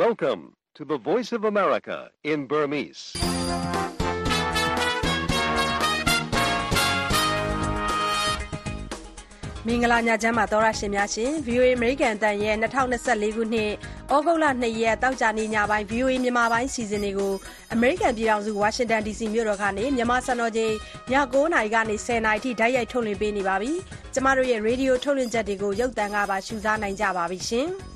Welcome to the Voice of America in Burmese. ။မင်္ဂလာညချမ်းပါသောရရှင်များရှင် VOA American အတန်ရဲ့2024ခုနှစ်ဩဂုတ်လ2ရက်တောက်ကြနေ့ညပိုင်း VOA မြန်မာပိုင်းစီစဉ်တွေကို American ပြည်ထောင်စု Washington DC မြို့တော်ကနေမြန်မာစံတော်ချိန်ည9:00နာရီကနေ10:00နာရီထိတိုက်ရိုက်ထုတ်လွှင့်ပေးနေပါပြီ။ကျမတို့ရဲ့ Radio ထုတ်လွှင့်ချက်တွေကိုရုပ်သံကပါရှုစားနိုင်ကြပါပြီရှင်။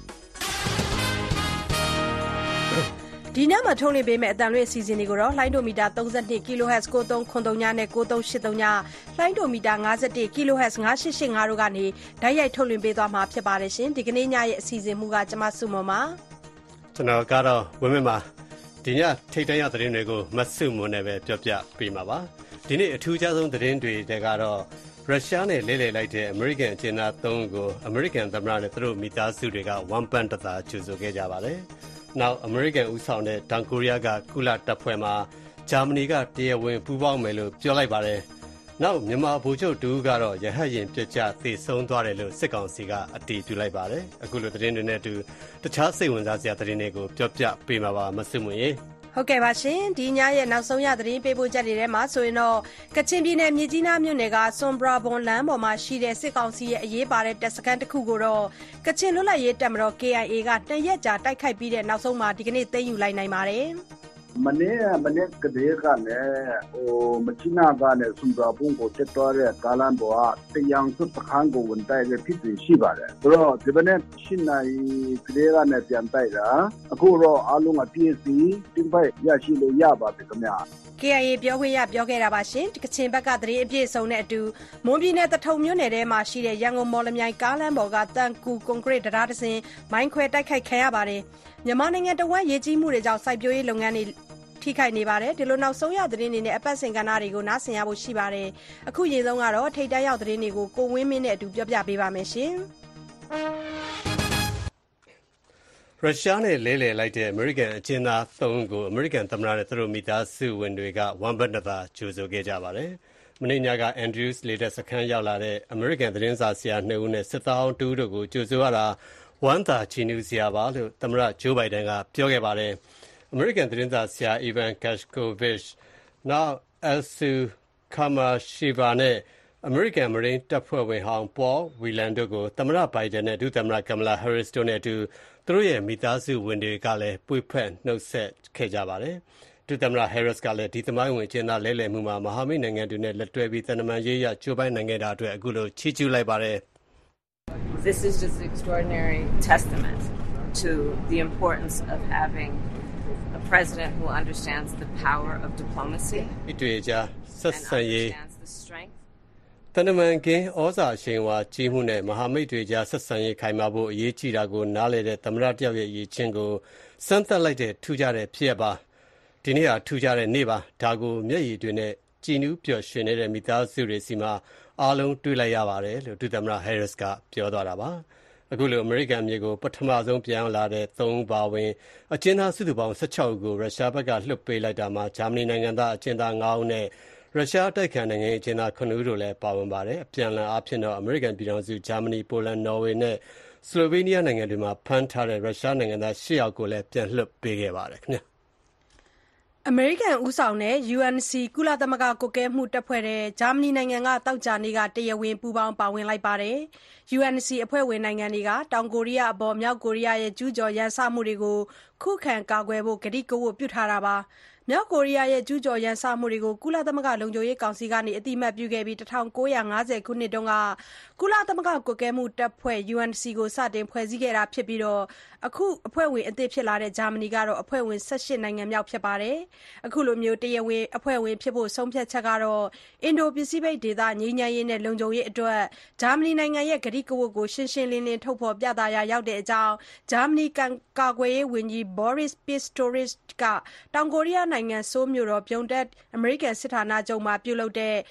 ဒီနေ့မှာထုတ်လွှင့်ပေးမယ့်အတန်လွှင့်အစီအစဉ်တွေကိုတော့လိုင်းဒိုမီတာ 32 kHz 9393နဲ့9383ညလိုင်းဒိုမီတာ 51 kHz 9885တို့ကနေဓာတ်ရိုက်ထုတ်လွှင့်ပေးသွားမှာဖြစ်ပါတယ်ရှင်ဒီကနေ့ညရဲ့အစီအစဉ်မူကကျမစုမပါကျွန်တော်ကတော့ဝင်းမင်းပါဒီညထိတ်တန့်ရသတင်းတွေကိုမဆုမွန်နဲ့ပဲပြောပြပေးမှာပါဒီနေ့အထူးခြားဆုံးသတင်းတွေတဲကတော့ရုရှားနဲ့လဲလှယ်လိုက်တဲ့အမေရိကန်အကျဉ်းသား3ဦးကိုအမေရိကန်သမ္မတနဲ့သူတို့မိသားစုတွေကဝမ်ပန်တသာကြိုဆိုခဲ့ကြပါတယ်နောက်အမေရိကန်ဦးဆောင်တဲ့တောင်ကိုရီးယားကကုလတပ်ဖွဲ့မှာဂျာမနီကတရားဝင်ပူးပေါင်းမယ်လို့ပြောလိုက်ပါတယ်။နောက်မြန်မာဗိုလ်ချုပ်တူကတော့ရဟတ်ယာဉ်ပြစ်ကျသေဆုံးသွားတယ်လို့စစ်ကောင်စီကအတည်ပြုလိုက်ပါတယ်။အခုလိုသတင်းတွေနဲ့အတူတခြားစိတ်ဝင်စားစရာသတင်းတွေကိုပြောပြပေးမှာပါမဆုမွန်ရေဟုတ်ကဲ့ပါရှင်ဒီညရဲ့နောက်ဆုံးရသတင်းပေးပို့ချက်တွေထဲမှာဆိုရင်တော့ကချင်ပြည်နယ်မြစ်ကြီးနားမြို့နယ်ကစွန်ဘရာဘွန်လမ်းပေါ်မှာရှိတဲ့စစ်ကောင်စီရဲ့အရေးပါတဲ့တပ်စခန်းတစ်ခုကိုတော့ကချင်လွတ်လပ်ရေးတပ်မတော် KIA က2ရက်ကြာတိုက်ခိုက်ပြီးတဲ့နောက်ဆုံးမှာဒီကနေ့သိမ်းယူလိုက်နိုင်ပါတယ်မနေ့ကတည်းကလည်းမချီနာကလည်းစွန်ဘရာဘွန်ကိုတက်သွားတဲ့ကာလန်ပေါ်ကတရားစွတ်စခန်းကိုဝင်တိုက်တဲ့ဖြစ်စဉ်ရှိပါတယ်ဆိုတော့ဒီနေ့ရှင်းနိုင်ကလေးကလည်းပြန်တိုက်တာအခုတော့အားလုံးက PSC တင်ပိုက်ရရှိလို့ရပါတယ်ခင်ဗျာ KIA ပြောခွင့်ရပြောခဲ့တာပါရှင်ကချင်ဘက်ကသတင်းအပြည့်အစုံနဲ့အတူမွန်ပြည်နယ်တထုံမြို့နယ်ထဲမှာရှိတဲ့ရန်ကုန်မော်လမြိုင်ကားလမ်းပေါ်ကတန်ကူကွန်ကရစ်တရားတစ်စင်မိုင်းခွဲတိုက်ခိုက်ခံရပါတယ်မြန်မာနိုင်ငံတဝန်းရေကြီးမှုတွေကြောင့်စိုက်ပျိုးရေးလုပ်ငန်းတွေထိခိုက်နေပါတယ်ဒီလိုနောက်ဆုံးရသတင်းတွေနဲ့အပတ်စဉ်ကဏ္ဍတွေကိုနားဆင်ရဖို့ရှိပါတယ်အခုရေဆုံးကတော့ထိတ်တန့်ရောက်သတင်းတွေကိုကိုဝင်းမင်းနဲ့အတူပြောပြပေးပါမယ်ရှင်ရုရှားနဲ့လဲလှယ်လိုက်တဲ့အမေရိကန်အကျဉ်းသား3ဦးကိုအမေရိကန်သမ္မတနဲ့သူတို့မိသားစုဝင်တွေကဝမ်ဘတ်နသာကြိုဆိုခဲ့ကြပါတယ်။မနေ့ညက Andrews လေတပ်စခန်းရောက်လာတဲ့အမေရိကန်သတင်းစာဆရာ2ဦးနဲ့စစ်သား2ဦးတို့ကိုကြိုဆိုရတာဝမ်းသာချီးနှူးစရာပါလို့သမ္မတဂျိုးဘိုင်ဒန်ကပြောခဲ့ပါတယ်။အမေရိကန်သတင်းစာဆရာ Evan Gershkovich နောက် Elsu Kamashiva နဲ့အမေရိကန်မရိန်းတပ်ဖွဲ့ဝင်ဟောင်း Paul Whelan တို့ကိုသမ္မတဘိုင်ဒန်နဲ့ဒုသမ္မတ Kamala Harris တို့နဲ့အတူသူတို့ရဲ့မိသားစုဝင်တွေကလည်းပွေဖက်နှုတ်ဆက်ခဲ့ကြပါတယ်။ဒုသမ္မတ Harris ကလည်းဒီသမိုင်းဝင်ကျင်းသားလဲလှယ်မှုမှာမဟာမိတ်နိုင်ငံတွေနဲ့လက်တွဲပြီးသံတမန်ရေးရကြိုးပမ်းနိုင်ခဲ့တာအတွက်အခုလိုချီးကျူးလိုက်ပါတယ်။ This is just an extraordinary testament to the importance of having a president who understands the power of diplomacy. တွေ့ကြဆက်ဆံရေးတန်တမန်ကင်းဩဇာအရှိန်ဝါကြီးမှုနဲ့မဟာမိတ်တွေကြားဆက်ဆံရေးခိုင်မာဖို့အရေးကြီးတာကိုနားလည်တဲ့သမ္မတတယောက်ရဲ့ရည်ချင်းကိုစမ်းသပ်လိုက်တဲ့ထူးခြားတဲ့ဖြစ်ရပ်ပါဒီနေ့ဟာထူးခြားတဲ့နေ့ပါဒါကိုမျက်ရည်တွေနဲ့ကြည်နူးပျော်ရွှင်နေတဲ့မိသားစုတွေစီမှာအားလုံးတွေ့လိုက်ရပါတယ်လို့ဒုသမ္မတ Harris ကပြောသွားတာပါအခုလိုအမေရိကန်မြေကိုပထမဆုံးပြန်လာတဲ့3ဦးပါဝင်အကျဉ်းသားစုစုပေါင်း16ဦးကိုရုရှားဘက်ကလွှတ်ပေးလိုက်တာမှာဂျာမနီနိုင်ငံသားအကျဉ်းသား9ဦးနဲ့ရုရှားတိုက်ခိုက်နိုင်ငံအကျဉ်းသား9ဦးတို့လည်းပါဝင်ပါတယ်အပြန်အလှန်အားဖြင့်တော့အမေရိကန်ပြည်ထောင်စုဂျာမနီပိုလန်နော်ဝေနဲ့ဆလိုဗေးနီးယားနိုင်ငံတွေမှာဖမ်းထားတဲ့ရုရှားနိုင်ငံသား10ယောက်ကိုလည်းပြန်လွှတ်ပေးခဲ့ပါတယ်ခင်ဗျာအမေရိကန်ဦးဆောင်တဲ့ UNC ကုလသမဂ္ဂကွပ်ကဲမှုတပ်ဖွဲ့တဲ့ဂျာမနီနိုင်ငံကတောက်ကြနေ့ကတရားဝင်ပူးပေါင်းပါဝင်လိုက်ပါတယ်။ UNC အဖွဲ့ဝင်နိုင်ငံတွေကတောင်ကိုရီးယားအပေါ်မြောက်ကိုရီးယားရဲ့ကျူးကျော်ရန်စမှုတွေကိုခုခံကာကွယ်ဖို့ကတိကဝတ်ပြုထားတာပါ။မြောက်ကိုရီးယားရဲ့ကျူးကျော်ရန်စမှုတွေကိုကုလသမဂ္ဂလုံခြုံရေးကောင်စီကနေအတိအမှတ်ပြုခဲ့ပြီး1950ခုနှစ်တုန်းကကုလသမဂ္ဂကွပ်ကဲမှုတပ်ဖွဲ့ UNC ကိုစတင်ဖွဲ့စည်းခဲ့တာဖြစ်ပြီးအခုအဖွဲ့ဝင်အသစ်ဖြစ်လာတဲ့ဂျာမနီကတော့အဖွဲ့ဝင်18နိုင်ငံမြောက်ဖြစ်ပါတယ်။အခုလိုမျိုးတရားဝင်အဖွဲ့ဝင်ဖြစ်ဖို့ဆုံးဖြတ်ချက်ကတော့အင်ဒိုပစိဖိတ်ဒေသငြိမ်းချမ်းရေးနဲ့လုံခြုံရေးအတွက်ဂျာမနီနိုင်ငံရဲ့ကတိကဝတ်ကိုရှင်းရှင်းလင်းလင်းထုတ်ဖော်ပြသရာရောက်တဲ့အကြောင်းဂျာမနီကာကွယ်ရေးဝန်ကြီး Boris Pistorius ကတောင်ကိုရီးယားနိုင်ငံဆိုးလ်မြို့တော်ပြုံတက်အမေရိကန်စစ်ဌာနချုပ်မှာပြုလုပ်တဲ့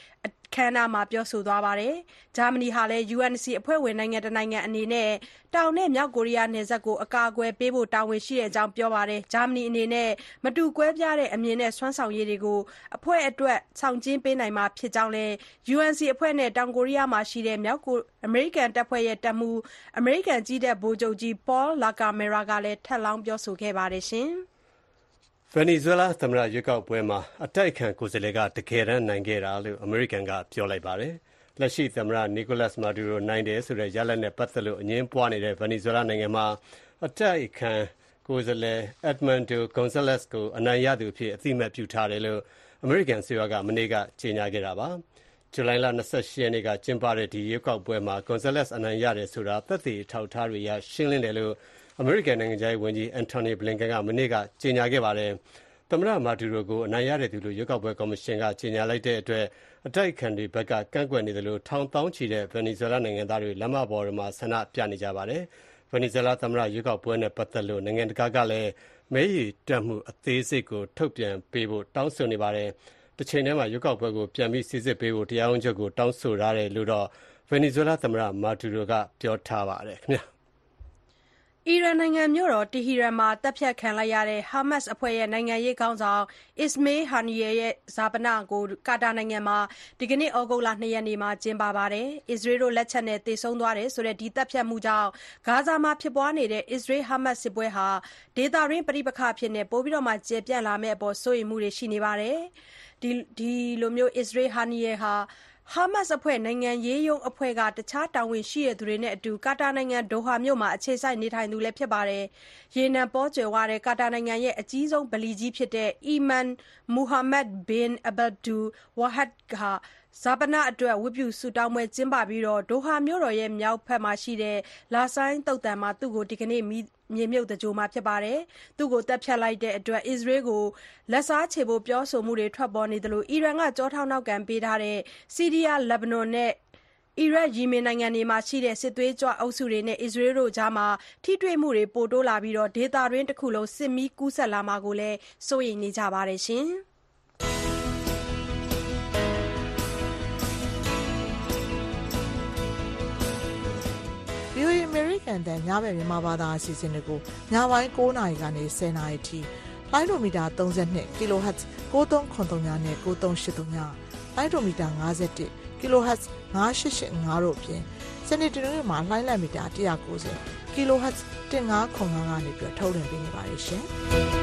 အခမ်းအနားမှာပြောဆိုသွားပါတယ်။ ဂျာမနီဟာလည်း UNSC အဖွဲ့ဝင်နိုင်ငံတစ်နိုင်ငံအနေနဲ့တောင်နဲ့မြောက်ကိုရီးယားနယ်စပ်ကိုအကာအကွယ်ပေးဖို့တာဝန်ရှိကြောင်းပြောပါတယ်။ ဂျာမနီအနေနဲ့မတူကွဲပြားတဲ့အမြင်နဲ့စွမ်းဆောင်ရည်တွေကိုအဖွဲ့အတွက်ဆောင်ကျဉ်ပေးနိုင်မှာဖြစ်ကြောင်းလည်း UNSC အဖွဲ့နဲ့တောင်ကိုရီးယားမှာရှိတဲ့အမေရိကန်တပ်ဖွဲ့ရဲ့တပ်မှူးအမေရိကန်ကြည်းတပ်ဗိုလ်ချုပ်ကြီး Paul LaCamera ကလည်းထပ်လောင်းပြောဆိုခဲ့ပါတယ်။ဗင်နီဇွဲလားသမ္မတရွေးကောက်ပွဲမှာအတိုက်အခံကိုယ်စားလှယ်ကတကယ်တမ်းနိုင်ခဲ့တာလို့အမေရိကန်ကပြောလိုက်ပါတယ်။ လက်ရှိသမ္မတ Nicolas Maduro နိုင်တယ်ဆိုတဲ့ရလဒ်နဲ့ပတ်သက်လို့အငြင်းပွားနေတဲ့ဗင်နီဇွဲလားနိုင်ငံမှာအတိုက်အခံကိုယ်စားလှယ် Edmundo Gonzalez ကိုအနိုင်ရသူအဖြစ်အသိအမှတ်ပြုထားတယ်လို့အမေရိကန်အစိုးရကမနေ့ကကြေညာခဲ့တာပါ။ ဇူလိုင်လ 28 ရက်နေ့ကကျင်းပတဲ့ဒီရွေးကောက်ပွဲမှာ Gonzalez အနိုင်ရတယ်ဆိုတာသက်သေအထောက်အထားတွေအရရှင်းလင်းတယ်လို့အမေရိကန်နိုင်ငံခြားရေးဝန်ကြီး Antony Blinken ကမနေ့ကကြေညာခဲ့ပါတယ်။ သမ္မတ Maduro ကိုအနိုင်ရတဲ့သူလို့ရွေးကောက်ပွဲကော်မရှင်ကကြေညာလိုက်တဲ့အတွက်အတိုက်အခံတွေဘက်ကကန့်ကွက်နေသလိုထောင်သောင်းချီတဲ့ဗင်နီဇွဲလားနိုင်ငံသားတွေလမ်းမပေါ်မှာဆန္ဒပြနေကြပါတယ်။ ဗင်နီဇွဲလားသမ္မတရွေးကောက်ပွဲနဲ့ပတ်သက်လို့နိုင်ငံတကာကလည်းမဲရေတွက်မှုအသေးစိတ်ကိုထုတ်ပြန်ပေးဖို့တောင်းဆိုနေပါတယ်။ တချိန်တည်းမှာရွေးကောက်ပွဲကိုပြန်ပြီးစိစစ်ပေးဖို့တရားရုံးချုပ်ကိုတောင်းဆိုထားတယ်လို့တော့ဗင်နီဇွဲလားသမ္မတ Maduro ကပြောထားပါတယ်ခင်ဗျာ။အီရန်နိုင်ငံမြို့တော်တီဟီရန်မှာသတ်ဖြတ်ခံလိုက်ရတဲ့ဟာမတ်စ်အဖွဲ့နိုင်ငံရေးခေါင်းဆောင် Ismail Haniyeh ရဲ့ဈာပနကိုကာတာနိုင်ငံမှာဒီကနေ့ ဩဂုတ်လ 2 ရက်နေ့မှာကျင်းပပါတယ်။ အစ္စရေးတို့လက်ချက်နဲ့သေဆုံးသွားတယ်ဆိုတဲ့ဒီသတ်ဖြတ်မှုကြောင့်ဂါဇာမှာဖြစ်ပွားနေတဲ့ အစ္စရေး-ဟာမတ်စ်စစ်ပွဲဟာဒေသတွင်းပဋိပက္ခအဖြစ်ပိုမိုကျယ်ပြန့်လာမယ့်အပေါ်စိုးရိမ်မှုတွေရှိနေပါတယ်။ Ismail Haniyeh ဟာ ဟာမတ်စ်အဖွဲ့နိုင်ငံရေးရုံးအဖွဲ့ကတခြားတာဝန်ရှိသူတွေနဲ့အတူကာတာနိုင်ငံဒိုဟာမြို့မှာအခြေစိုက်နေထိုင်သူဖြစ်ပါတယ်။ ရေနံပေါကြွယ်ဝတဲ့ကာတာနိုင်ငံရဲ့အကြီးဆုံးဗလီကြီးဖြစ်တဲ့ Imam Mohammed bin Abdulwahab ဈာပနအတွက်ဝတ်ပြုဆုတောင်းပွဲကျင်းပပြီးဒိုဟာမြို့တော်မြောက်ဘက်လာဆိုင်းသုဿာန်မှာသူ့ကိုဒီကနေ့မြေမြှုပ်သင်္ဂြိုဟ်မှာဖြစ်ပါတယ်။ သူ့ကိုသတ်ဖြတ်လိုက်တဲ့အတွက်အစ္စရေးကိုလက်စားချေဖို့ပြောဆိုမှုတွေထွက်ပေါ်နေသလိုအီရန်ကကျောထောက်နောက်ခံပေးထားတဲ့ဆီးရီးယားလက်ဘနွန်နဲ့အီရတ်ယီမင်နိုင်ငံတွေမှာရှိတဲ့စစ်သွေးကြွအုပ်စုတွေနဲ့အစ္စရေးတို့ကြားထိတွေ့မှုတွေပိုတိုးလာပြီးဒေသတွင်းတခုလုံးစစ်မီးကူးစက်လာမှာကိုလည်းစိုးရိမ်နေကြပါတယ်။ VOA အမေရိကန်တန်ညဘက်မြန်မာဘာသာအစီအစဉ်တွေကိုညပိုင်း9နာရီကနေ10နာရီထိလိုင်းဒိုမီတာ32 kHz 9393နဲ့9383လိုင်းဒိုမီတာ51 kHz 9885တို့အပြင်စနေတနင်္ဂနွေမှာလိုင်းလံမီတာ190 kHz 1505ကနေပြီးထုတ်လွှင့်ပေးနေပါတယ်ရှင်။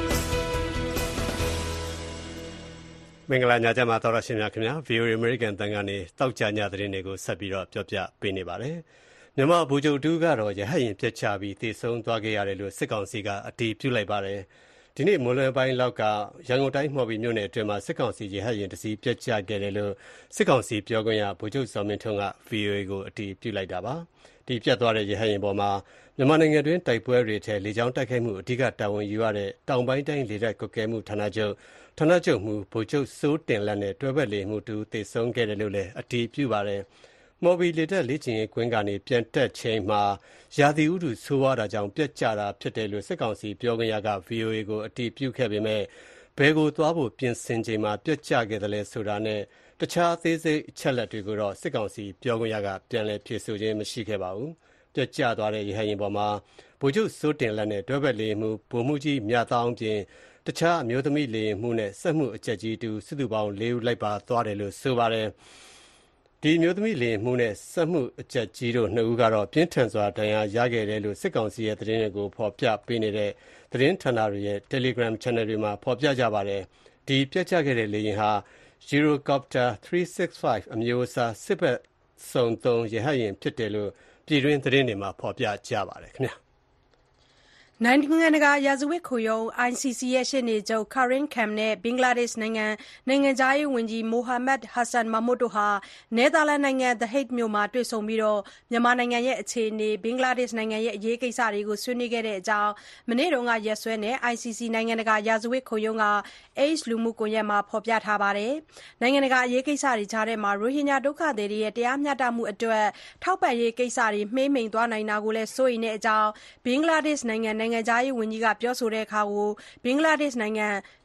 မင်္ဂလာညချမ်းပါတော်ရရှင်များခင်ဗျာ VOA American တန်ကနေတောက်ကြညသတင်းတွေကိုဆက်ပြီးတော့ပြောပြပေးနေပါတယ်။မြန်မာဗိုလ်ချုပ်တူကတော့ရဟတ်ရင်ပြက်ချပြီးသေဆုံးသွားခဲ့ရတယ်လို့စစ်ကောင်စီကအတည်ပြုလိုက်ပါတယ်။ဒီနေ့မွန်လွယ်ပိုင်းလောက်ကရန်ကုန်တိုင်းမှော်ဘီမြို့နယ်အတွင်းမှာစစ်ကောင်စီရဟတ်ရင်တစ်စီးပြက်ကျခဲ့တယ်လို့စစ်ကောင်စီပြောခွင့်ရဗိုလ်ချုပ်ဇော်မင်းထွန်းက VOA ကိုအတည်ပြုလိုက်တာပါ။ဒီပြက်သွားတဲ့ရဟတ်ရင်ပေါ်မှာမြန်မာနိုင်ငံတွင်းတိုက်ပွဲတွေထဲလေကြောင်းတိုက်ခိုက်မှုအဓိကတာဝန်ယူရတဲ့တောင်ပိုင်းတိုင်းလေတပ်ကွပ်ကဲမှုဌာနချုပ်မှူးဗိုလ်ချုပ်စိုးတင်လတ်နဲ့တွဲဘက်လေမှုတူသေဆုံးခဲ့တယ်လို့လည်းအတည်ပြုပါတယ်။မော်ဘီလေတပ်လေ့ကျင့်ရေးကွင်းကနေပြန်တက်ချိန်မှာရာသီဥတုဆိုးဝါးတာကြောင့်ပြက်ကျတာဖြစ်တယ်လို့စစ်ကောင်စီပြောခွင့်ရက VOA ကိုအတည်ပြုခဲ့ပေမဲ့ဘယ်ကိုသွားဖို့ပြင်ဆင်ချိန်မှာပြက်ကျခဲ့တယ်လဲဆိုတာနဲ့တခြားအသေးစိတ်အချက်လက်တွေကိုတော့စစ်ကောင်စီပြောခွင့်ရကပြန်လည်ဖြေဆိုခြင်းမရှိခဲ့ပါဘူး။ပြက်ကျသွားတဲ့ရဟတ်ယာဉ်ပေါ်မှာဗိုလ်ချုပ်စိုးတင်လတ်နဲ့တွဲဘက်လေမှုဗိုလ်မှူးကြီးမြတ်သောင်းပြင်တခြားအမျိုးသမီးလေယာဉ်မှူးနဲ့စက်မှုအကြပ်ကြီးတူစုစုပေါင်း4ဦးလိုက်ပါသွားတယ်လို့ဆိုပါတယ်။ဒီအမျိုးသမီးလေယာဉ်မှူးနဲ့စက်မှုအကြပ်ကြီးတို့2ဦးကတော့ပြင်းထန်စွာဒဏ်ရာရခဲ့တယ်လို့စစ်ကောင်စီရဲ့သတင်းတွေကိုဖော်ပြပေးနေတဲ့သတင်းဌာနတွေရဲ့ Telegram Channel တွေမှာဖော်ပြကြပါတယ်။ဒီပြက်ကျခဲ့တဲ့လေယာဉ်ဟာ Eurocopter 365အမျိုးအစားစစ်ဘက်စုံ3ရဟတ်ယာဉ်ဖြစ်တယ်လို့ပြည်တွင်းသတင်းတွေမှာဖော်ပြကြပါတယ်ခင်ဗျာ။နိုင်ငံတကာရာဇဝတ်ခုံရုံး ICC ရှေ့နေချုပ် Karim Khan နဲ့ဘင်္ဂလားဒေ့ရှ်နိုင်ငံခြားရေးဝန်ကြီး Mohammed Hasan Mahmud တို့နယ်သာလန်နိုင်ငံ The Hague မြို့မှာတွေ့ဆုံပြီးမြန်မာနိုင်ငံအခြေအနေနဲ့ဘင်္ဂလားဒေ့ရှ်နိုင်ငံအရေးကိစ္စတွေကိုဆွေးနွေးခဲ့တဲ့အကြောင်းမနေ့ကရက်စွဲနဲ့ ICC နိုင်ငံတကာရာဇဝတ်ခုံရုံးက X လူမှုကွန်ရက်မှာဖော်ပြထားပါတယ်။ နိုင်ငံတကာအရေးကိစ္စတွေကြားမှာရိုဟင်ဂျာဒုက္ခသည်တွေရဲ့တရားမျှတမှုအတွက်ထောက်ပံ့ရေးကိစ္စတွေမှေးမှိန်သွားနိုင်တာကိုလည်းစိုးရိမ်တဲ့အကြောင်းဘင်္ဂလားဒေ့ရှ်နိုင်ငံခြားရေးဝန်ကြီးကပြောဆိုတဲ့အခါဘင်္ဂလားဒေ့ရှ်နိုင်ငံ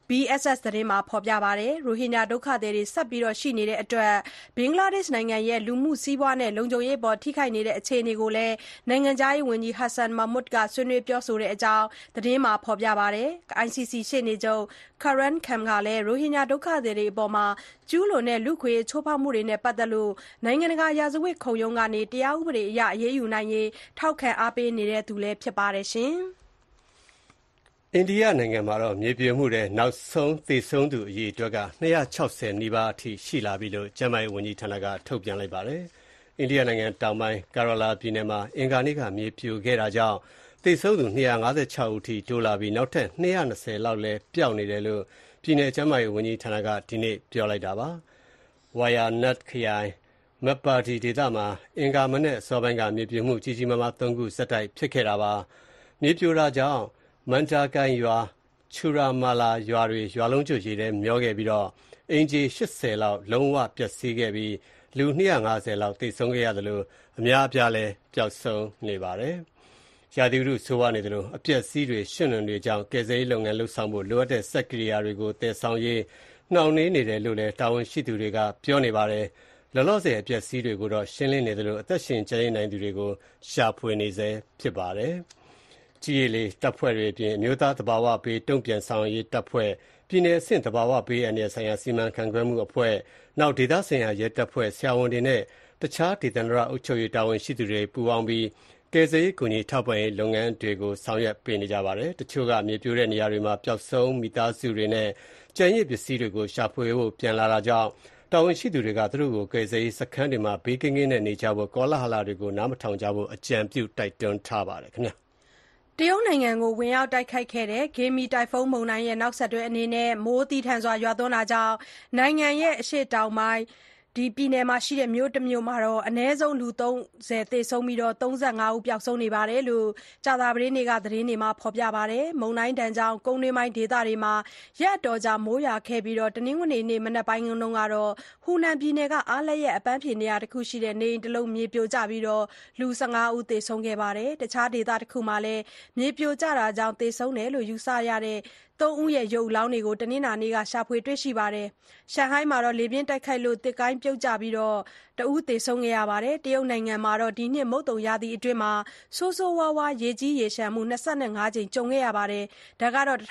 BSS သတင်းမှာဖော်ပြပါတယ်။ ရိုဟင်ဂျာဒုက္ခသည်တွေဆက်ပြီးရှိနေတဲ့အတွက်ဘင်္ဂလားဒေ့ရှ်နိုင်ငံရဲ့လူမှုစီးပွားနဲ့လုံခြုံရေးအပေါ်ထိခိုက်နေတဲ့အခြေအနေကိုလည်းနိုင်ငံခြားရေးဝန်ကြီး Hasan Mahmud ကဆွေးနွေးပြောဆိုတဲ့အကြောင်းသတင်းမှာဖော်ပြပါတယ်။ ICC ရှေ့နေချုပ် Karim Khan ကလည်းရိုဟင်ဂျာဒုက္ခသည်တွေအပေါ်ကျူးလွန်တဲ့လူ့အခွင့်အရေးချိုးဖောက်မှုတွေနဲ့ပတ်သက်လို့နိုင်ငံတကာရာဇဝတ်ခုံရုံးကနေတရားဥပဒေအရအရေးယူနိုင်ရေးထောက်ခံအားပေးနေသူလည်းဖြစ်ပါတယ်။အိန္ဒိယနိုင်ငံမှာမြေပြိုမှုထဲနောက်ဆုံးသေဆုံးသူအရေအတွက်က260နီးပါးအထိရှိလာပြီလို့ကျန်းမာရေးဝန်ကြီးဌာနကထုတ်ပြန်လိုက်ပါတယ်။ အိန္ဒိယနိုင်ငံတောင်ပိုင်း Kerala ပြည်နယ်မှာအင်္ဂါနေ့ကမြေပြိုခဲ့တာကြောင့်သေဆုံးသူ256ဦးထိတိုးလာပြီးနောက်ထပ်220လောက်လည်းပျောက်နေတယ်လို့ပြည်နယ်ကျန်းမာရေးဝန်ကြီးဌာနကဒီနေ့ပြောလိုက်တာပါ။ Wayanad ခရိုင် Meppadi ဒေသမှာအင်္ဂါမနက်အစောပိုင်းကမြေပြိုမှုကြီးကြီးမားမား3ခုဆက်တိုက်ဖြစ်ခဲ့တာပါ။ မြေပြိုတာကြောင့် Mundakai ရွာ Churalmala ရွာတွေရွာလုံးကျွတ်ရေထဲမျောခဲ့ပြီးအိမ်ခြေ80လောက်လုံးဝပျက်စီးခဲ့ပြီးလူ250လောက်သေဆုံးခဲ့ရသလိုအများအပြားလည်းပျောက်ဆုံးနေပါတယ်။ ရာသီဥတုဆိုးဝါးနေသလိုအပျက်အစီးတွေရွှံ့နွံတွေကြောင့်ကယ်ဆယ်ရေးလုပ်ငန်းလုပ်ဆောင်ဖို့လိုအပ်တဲ့စက်ကိရိယာတွေကိုသယ်ဆောင်ရေးနှောင့်နှေးနေတယ်လို့လည်းတာဝန်ရှိသူတွေကပြောနေပါတယ်။ လောလောဆယ်အပျက်အစီးတွေကိုရှင်းလင်းနေသလိုအသက်ရှင်ကျန်ရစ်နိုင်သူတွေကိုရှာဖွေနေဆဲဖြစ်ပါတယ်။ ကြည်းရေလေတပ်ဖွဲ့တွေအပြင်အမျိုးသားသဘာဝဘေးတုံ့ပြန်ဆောင်ရွက်ရေးတပ်ဖွဲ့ပြည်နယ်အဆင့်သဘာဝဘေးအန္တရာယ်ဆိုင်ရာစီမံခန့်ခွဲမှုအဖွဲ့ဒေသဆိုင်ရာရဲတပ်ဖွဲ့ဆရာဝန်တွေနဲ့တခြားဒေသန္တရအုပ်ချုပ်ရေးတာဝန်ရှိသူတွေပူးပေါင်းပြီးကယ်ဆယ်ရေးကူညီထောက်ပံ့ရေးလုပ်ငန်းတွေကိုဆောင်ရွက်ပေးနေကြပါတယ်။ တချို့ကမြေပြိုတဲ့နေရာတွေမှာပျောက်ဆုံးမိသားစုတွေနဲ့ကျန်ရစ်ပစ္စည်းတွေကိုရှာဖွေဖို့ပြန်လာတာကြောင့်တာဝန်ရှိသူတွေကသူတို့ကိုကယ်ဆယ်ရေးစခန်းတွေမှာဘေးကင်းကင်းနဲ့နေကြဖို့ကောလဟလတွေကိုနားမထောင်ကြဖို့အကြံပြုတိုက်တွန်းထားပါတယ်။တရုတ်နိုင်ငံကိုဝင်ရောက်တိုက်ခတ်ခဲ့တဲ့ Gemi တိုင်ဖုန်းမုန်တိုင်းရဲ့နောက်ဆက်တွဲအနေနဲ့မိုးသည်းထန်စွာရွာသွန်းတာကြောင့်နိုင်ငံအရှေ့တောင်ပိုင်းပြည်နယ်မြို့တမြို့မှာအနည်းဆုံးလူ30သေဆုံးပြီး35ဦးပျောက်ဆုံးနေတယ်လို့ကြာသပတေးနေ့ကသတင်းတွေမှာဖော်ပြပါတယ်။ မုန်တိုင်းဒဏ်ကြောင့်ကုန်းတွင်းပိုင်းဒေသတွေမှာရက်အတော်ကြာမိုးရွာခဲ့ပြီးတနင်္ဂနွေနေ့မနက်ပိုင်းကဟူနန်ပြည်နယ်ကအားလပ်ရက်အပန်းဖြေနေရာတခုရှိတဲ့နေအိမ်တလုံးမြေပြိုကျပြီးလူ15ဦးသေဆုံးခဲ့ပါတယ်။ တခြားဒေသတခုမှာလည်းမြေပြိုကျတာကြောင့်သေဆုံးတယ်လို့ယူဆရတဲ့3ဦးရဲ့ရုပ်အလောင်းတွေကိုတနင်္လာနေ့ကရှာဖွေတွေ့ရှိပါတယ်။ ရှန်ဟိုင်းမှာလေပြင်းတိုက်ခတ်လို့သစ်ကိုင်းပြုတ်ကျပြီး1ဦးသေဆုံးခဲ့ပါတယ်။ တရုတ်နိုင်ငံမှာဒီနှစ်မုတ်သုန်ရာသီအတွင်းဆိုးဆိုးဝါးဝါးရေကြီးရေလျှံမှု25ကြိမ်ကြုံခဲ့ရပါတယ်။ ဒါက1998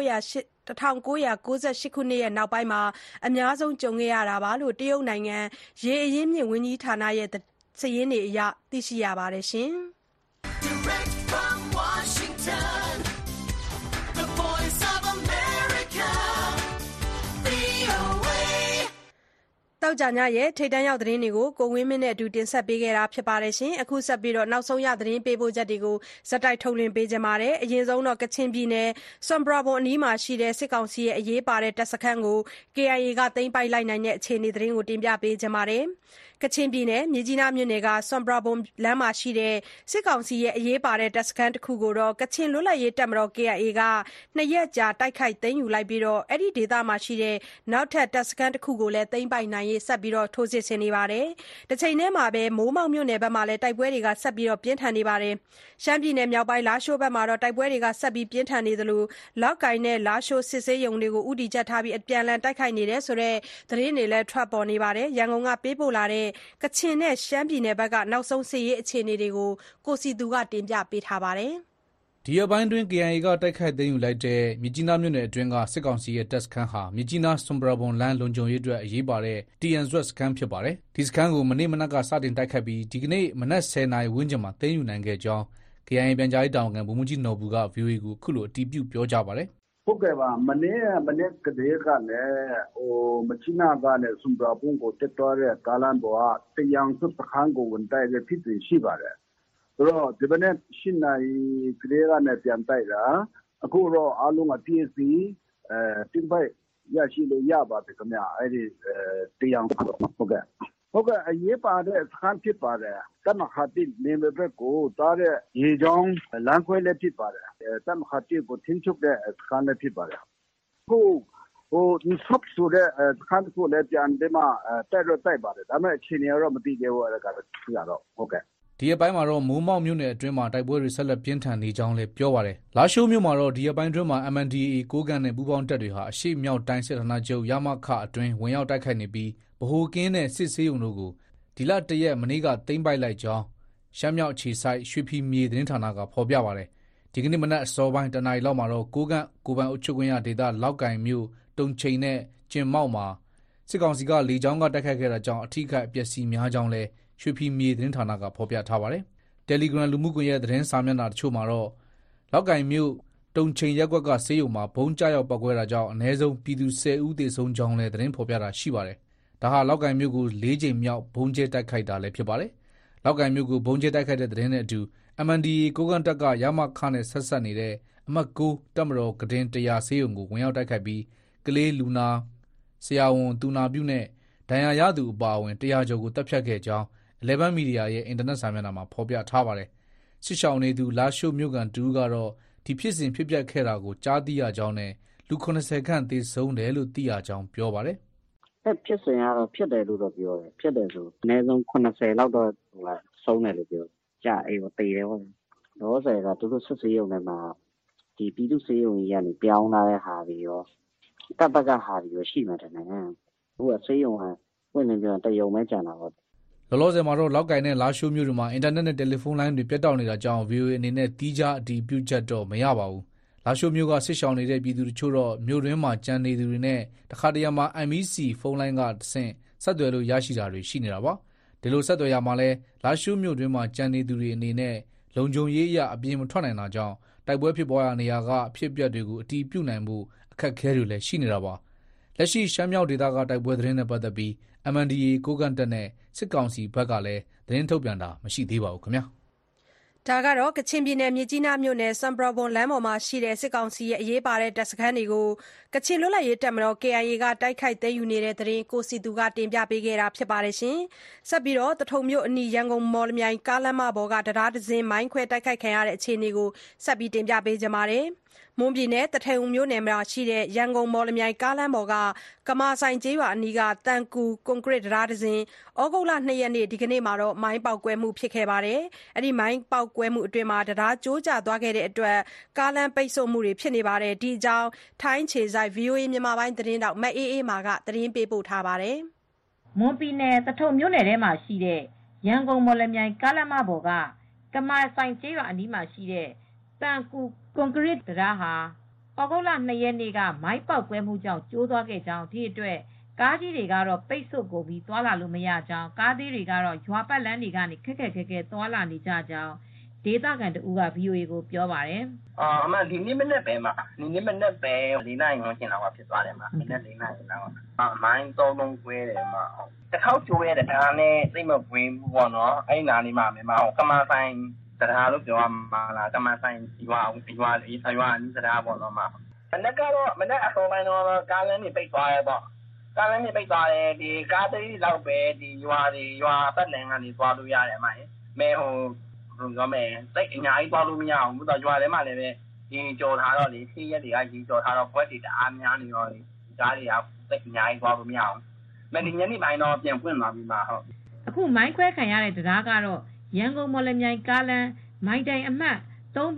ခုနှစ်နောက်ပိုင်းအများဆုံးကြုံခဲ့ရတာလို့တရုတ်နိုင်ငံရေအရင်းမြစ်ဝန်ကြီးဌာနရဲ့စာရင်းတွေအရသိရှိရပါတယ်။ Direct from Washington, the voice of America, VOA. သောကြာညရဲ့ထိပ်တန်းရောက်သတင်းတွေကိုကိုဝင်းမင်းနဲ့အတူတင်ဆက်ပေးခဲ့တာပါ။ အခုဆက်ပြီးနောက်ဆုံးရသတင်းပေးပို့ချက်တွေကိုဆက်တိုက်ထုတ်လွှင့်ပေးပါမယ်။ အရင်ဆုံးကချင်ပြည်နယ်ဆွမ်ပရာဘွမ်အနီးမှာရှိတဲ့စစ်ကောင်စီရဲ့အရေးပါတဲ့တပ်စခန်းကို KIA ကသိမ်းပိုက်လိုက်နိုင်တဲ့အခြေအနေသတင်းကိုတင်ပြပေးပါမယ်။ ကချင်ပြည်နယ်မြစ်ကြီးနားမြို့နယ်ကဆွမ်ပရာဘွမ်လမ်းမှာရှိတဲ့စစ်ကောင်စီရဲ့အရေးပါတဲ့တပ်စခန်းတခုကိုကချင်လွတ်လပ်ရေးတပ်မတော် KIA က2ရက်ကြာတိုက်ခိုက်သိမ်းယူလိုက်ပြီးအဲဒီဒေသမှာရှိတဲ့နောက်ထပ်တပ်စခန်းတခုကိုလည်းသိမ်းပိုက်နိုင်ရေးဆက်လက်ထိုးစစ်ဆင်နေပါတယ်။ တချိန်တည်းမှာပဲမိုးမောက်မြို့နယ်ဘက်မှာလည်းတိုက်ပွဲတွေဆက်လက်ပြင်းထန်နေပါတယ်။ ရှမ်းပြည်နယ်မြောက်ပိုင်းလားရှိုးဘက်မှာတိုက်ပွဲတွေဆက်လက်ပြင်းထန်နေသလိုလောက်ကိုင်နဲ့လားရှိုးစစ်ဆေးရုံတွေကိုဦးတည်ချက်ထားအပြန်အလှန်တိုက်ခိုက်နေတယ်ဆိုတဲ့သတင်းတွေလည်းထွက်ပေါ်နေပါတယ်။ ရန်ကုန်ကပေးပို့လာတဲ့ကချင်နဲ့ရှမ်းပြည်နယ်ဘက်ကနောက်ဆုံးစစ်ရေးအခြေအနေတွေကိုကိုစည်သူကတင်ပြပေးထားပါတယ်။ဒီရက်ပိုင်းအတွင်း KIA ကတိုက်ခိုက်သိမ်းယူလိုက်တဲ့မြစ်ကြီးနားမြို့နယ်အတွင်းကစစ်ကောင်စီရဲ့တပ်စခန်းဟာမြစ်ကြီးနား-ဆွမ်ပရာဘွမ်လမ်းလုံခြုံရေးအတွက်အရေးပါတဲ့ TNZWES စခန်းဖြစ်ပါတယ်။ ဒီစခန်းကိုမနေ့မနက်ကစတင်တိုက်ခိုက်ပြီးဒီကနေ့မနက် 10 နာရီဝန်းကျင်မှာသိမ်းယူနိုင်ခဲ့ကြောင်း KIA ပြန်ကြားရေးတာဝန်ခံဗိုလ်မှူးကြီးနော်ဘူက VOA ကိုအခုလိုအတည်ပြုပြောကြားပါတယ်။ "ဟုတ်ကဲ့ပါ။မနေ့မနက်ကတည်းကနေမြစ်ကြီးနားကနေဆွမ်ပရာဘွမ်ကိုတက်သွားတဲ့ကားလမ်းပေါ်ကတယန်ဇွပ်စခန်းကိုဝင်တိုက်တဲ့ဖြစ်စဉ်ရှိပါတယ်။ဆိုတော့ဒီမနက်8နာရီကတည်းကနေပြန်တိုက်တာအခုတော့အားလုံးအပြည့်အစုံသိမ်းပိုက်ရရှိလို့ရပါပြီခင်ဗျ။အဲဒီတယန်ဇွပ်ပေါ့နော်ဟုတ်ကဲ့အရေးပါတဲ့စခန်းဖြစ်ပါတယ်။တပ်မဟာ1နယ်မြေဘက်ကိုသွားတဲ့ရေကြောင်းလမ်းခွဲလည်းဖြစ်ပါတယ်။တပ်မဟာ1ကိုထိန်းချုပ်တဲ့စခန်းလည်းဖြစ်ပါတယ်။အခုအင်ဆော့ပ်ဆိုတဲ့စခန်းတခုလည်းပြန်ပြီးမှတိုက်တော့တိုက်ပါတယ်။ဒါပေမဲ့အခြေအနေကတော့မသိသေးဘူးအဲဒီကတော့ဟုတ်ကဲ့ဒီရက်ပိုင်းမှာတော့မိုးမောက်မြို့နယ်အတွင်းမှာတိုက်ပွဲတွေဆက်လက်ပြင်းထန်နေကြောင်းလည်းပြောပါတယ်။လားရှိုးမြို့မှာတော့ဒီရက်ပိုင်းအတွင်းမှာ MNDAA ကိုးကန့်နဲ့ပူးပေါင်းတပ်တွေဟာအရှေ့မြောက်တိုင်းစစ်ဌာနချုပ်ရမခအတွင်းဝင်ရောက်တိုက်ခိုက်နေပြီးဗဟိုကင်းနဲ့စစ်ဆေးရုံတို့ကိုဒီလ1ရက်မနေ့ကသိမ်းပိုက်လိုက်ကြောင်းရှမ်းမြောက်အခြေစိုက်ရွှေဖီမြေသတင်းဌာနကဖော်ပြပါတယ်။ဒီကနေ့မနက်အစောပိုင်းတနာရီလောက်မှာတော့ကိုးကန့်ကိုပိုင်အုပ်ချုပ်ခွင့်ရဒေသလောက်ကိုင်မြို့တုံချိန်နဲ့ကျင်မောက်မှာစစ်ကောင်စီကလေကြောင်းကတိုက်ခိုက်ခဲ့တာကြောင့်အထိခိုက်အပျက်စီးများကြောင်းလည်းရွှေဖီမြေသတင်းဌာနကဖော်ပြထားပါတယ်။ Telegram လူမှုကွန်ရက်သတင်းစာမျက်နှာတချို့မှာတော့လောက်ကိုင်မြို့တုံချိန်ရက်ကွက်ကဆေးရုံမှာဘုံကျရောက်ပောက်ကွဲတာကြောင့်အနည်းဆုံးပြည်သူ10ဦးသေဆုံးကြောင်းလည်းသတင်းဖော်ပြတာရှိပါတယ်။ဒါဟာလောက်ကိုင်မြို့ကို4ကြိမ်မြောက်ဘုံကျဲတိုက်ခိုက်တာလည်းဖြစ်ပါတယ်။လောက်ကိုင်မြို့ကိုဘုံကျဲတိုက်ခိုက်တဲ့သတင်းနဲ့အတူ MNDAA ကိုးကန့်တပ်ကရမခနဲ့ဆက်ဆက်နေတဲ့အမှတ်9တပ်မတော်ကဒင်း100ဆေးရုံကိုဝင်ရောက်တိုက်ခိုက်ပြီးကလေးလူနာဆရာဝန်သူနာပြုနဲ့ဒဏ်ရာရသူအပါအဝင်100ကျော်ကိုတပ်ဖြတ်ခဲ့ကြောင်း11 မီဒီယာရဲ့အင်တာနက်စာမျက်နှာမှာဖော်ပြထားပါတယ်။စစ်ရှောင်နေသူလားရှိုးမြို့ကန်တူကတော့ဒီဖြစ်စဉ်ဖြစ်ပျက်ခဲ့တာကိုကြားသိရကြောင်းနဲ့လူ80ခန့်သေဆုံးတယ်လို့သိရကြောင်းပြောပါတယ်။ဖြစ်စဉ်ကတော့ဖြစ်တယ်လို့တော့ပြောတယ်။ဖြစ်တယ်ဆိုအနည်းဆုံး80လောက်တော့ဆုံးတယ်လို့ပြောတယ်။ကြာအေးတော့တေတယ်ပေါ့။တော့ဆယ်ကသူတို့စစ်ဆေးရုံထဲမှာဒီပြည်သူ့ဆေးရုံကြီးကနေပြောင်းလာတဲ့ဟာတွေရောတပ်ဘက်ကဟာတွေရောရှိမှတယ်နော်။အခုဆေးရုံကဝင်နေပြန်တရုံပဲကျန်တာပေါ့။လောလောဆယ်မှာတော့လောက်ကိုင်နဲ့လားရှိုးမြို့တွေမှာအင်တာနက်နဲ့တယ်လီဖုန်းလိုင်းတွေပြတ်တောက်နေတာကြောင့် VOA အနေနဲ့တီးခြားအတည်ပြုချက်တော့မရပါဘူး။လားရှိုးမြို့ကစစ်ရှောင်နေတဲ့ပြည်သူတချို့တော့မြို့တွင်းမှာကြံနေသူတွေနဲ့တခါတရံမှာ MEC ဖုန်းလိုင်းကတဆင့်ဆက်သွယ်လို့ရရှိတာတွေရှိနေတာပါ။ဒီလိုဆက်သွယ်ရမှာလဲလားရှိုးမြို့တွင်းမှာကြံနေသူတွေအနေနဲ့လုံခြုံရေးအရအပြင်မထွက်နိုင်တာကြောင့်တိုက်ပွဲဖြစ်ပွားရာနေရာကအဖြစ်အပျက်တွေကိုအတည်ပြုနိုင်မှုအခက်အခဲတွေလည်းရှိနေတာပါ။လက်ရှိရှမ်းမြောက်ဒေသကတိုက်ပွဲသတင်းနဲ့ပတ်သက်ပြီး MNDAA ကိုးကန့်တပ်နဲ့စစ်ကောင်စီဘက်ကလည်းသတင်းထုတ်ပြန်တာမရှိသေးပါဘူးခင်ဗျာ။ဒါကတော့ကချင်ပြည်နယ်မြစ်ကြီးနားမြို့နယ်စံပရဘွန်လမ်းပေါ်မှာရှိတဲ့စစ်ကောင်စီရဲ့အရေးပါတဲ့တပ်စခန်းတွေကိုကချင်လွတ်လပ်ရေးတပ်မတော် KIA ကတိုက်ခိုက်သိမ်းယူနေတဲ့သတင်းကိုစီသူကတင်ပြပေးခဲ့တာဖြစ်ပါတယ်ရှင်။ဆက်ပြီးတော့တထုံမြို့အနီးရန်ကုန်မော်လမြိုင်ကားလမ်းမပေါ်ကတရားဒဇင်မိုင်းခွဲတိုက်ခိုက်ခံရတဲ့အခြေအနေကိုဆက်ပြီးတင်ပြပေးကြပါမယ်။မွန်ပြည်နယ်တထုံမြို့နယ်မှာရှိတဲ့ရန်ကုန်မော်လမြိုင်ကားလမ်းပေါ်ကကမာဆိုင်ကျေးရွာအနီးကတန်ကူကွန်ကရစ်တရားဒဇင်ဩဂုတ်လ2ရက်နေ့ဒီကနေ့မှာတော့မိုင်းပေါက်ကွဲမှုဖြစ်ခဲ့ပါတယ်။အဲ့ဒီမိုင်းပေါက်ကွဲမှုအတွင်းမှာတရားကျိုးကျသွားခဲ့တဲ့အတွက်ကားလမ်းပိတ်ဆို့မှုတွေဖြစ်နေပါတယ်။ဒီအကြောင်းထိုင်းခြေစိုက် VOA မြန်မာပိုင်းသတင်းတောက်မအေးအေးမာကသတင်းပေးပို့ထားပါတယ်။မွန်ပြည်နယ်တထုံမြို့နယ်ထဲမှာရှိတဲ့ရန်ကုန်မော်လမြိုင်ကားလမ်းမပေါ်ကကမာဆိုင်ကျေးရွာအနီးမှာရှိတဲ့တန်ကူကွန်ကရစ်တရားဟာဩဂုတ်လ2ရက်နေ့ကမိုင်းပေါက်ကွဲမှုကြောင့်ကျိုးသွားခဲ့ကြောင်းဒီအတွက်ကားကြီးတွေကတော့ပိတ်ဆို့ကုန်ပြီးသွားလာလို့မရကြောင်းကားသေးတွေကတော့ရွာပတ်လမ်းတွေကနေခက်ခဲသွားလာနေကြကြောင်းဒေသခံတဦးက VOA ကိုပြောပါတယ်။အမှဒီနေ့မနေ့ပဲမှာဒီနေ့မနေ့ပဲ4နာရီဝန်းကျင်လောက်ဖြစ်သွားတယ်မှာမနေ့4နာရီလောက်မိုင်း3လုံးကွဲတယ်မှာတစ်ခေါက်ကျိုးရတဲ့ဒါနဲ့သိမကွင်းဘူးပေါ့နော်အဲ့နာလေးမှာမှာကမာဆိုင်တရားလို့ပြောမှာလားကမာဆိုင်ရွာအနီးတရားပေါ့နော်မှာမနေ့ကတော့မနေ့အစောပိုင်းတော့ကားလမ်းတွေပိတ်သွားရဲပေါ့ကားလမ်းတွေပိတ်သွားတယ်ဒီကားသေးလောက်ပဲဒီရွာပတ်လမ်းကနေသွားလို့ရတယ်မှာမဲဟိုပြောမယ်စိတ်အများကြီးသွားလို့မရအောင်ဘူးတော့ရွာထဲမှာလည်းပဲဒီကြော်ထားတော့လေဆေးရက်တွေကကြီးကြော်ထားတော့ဘွက်တွေတအားများနေတော့လေဒါတွေကစိတ်အများကြီးသွားလို့မရအောင်မဒီညနေပိုင်းတော့ပြန်ပွင့်သွားပြီမှာဟုတ်အခုမိုင်းခွဲခံရတဲ့တရားကတော့ရန်ကုန်မော်လမြိုင်ကားလမ်းမိုင်းတိုင်အမှတ်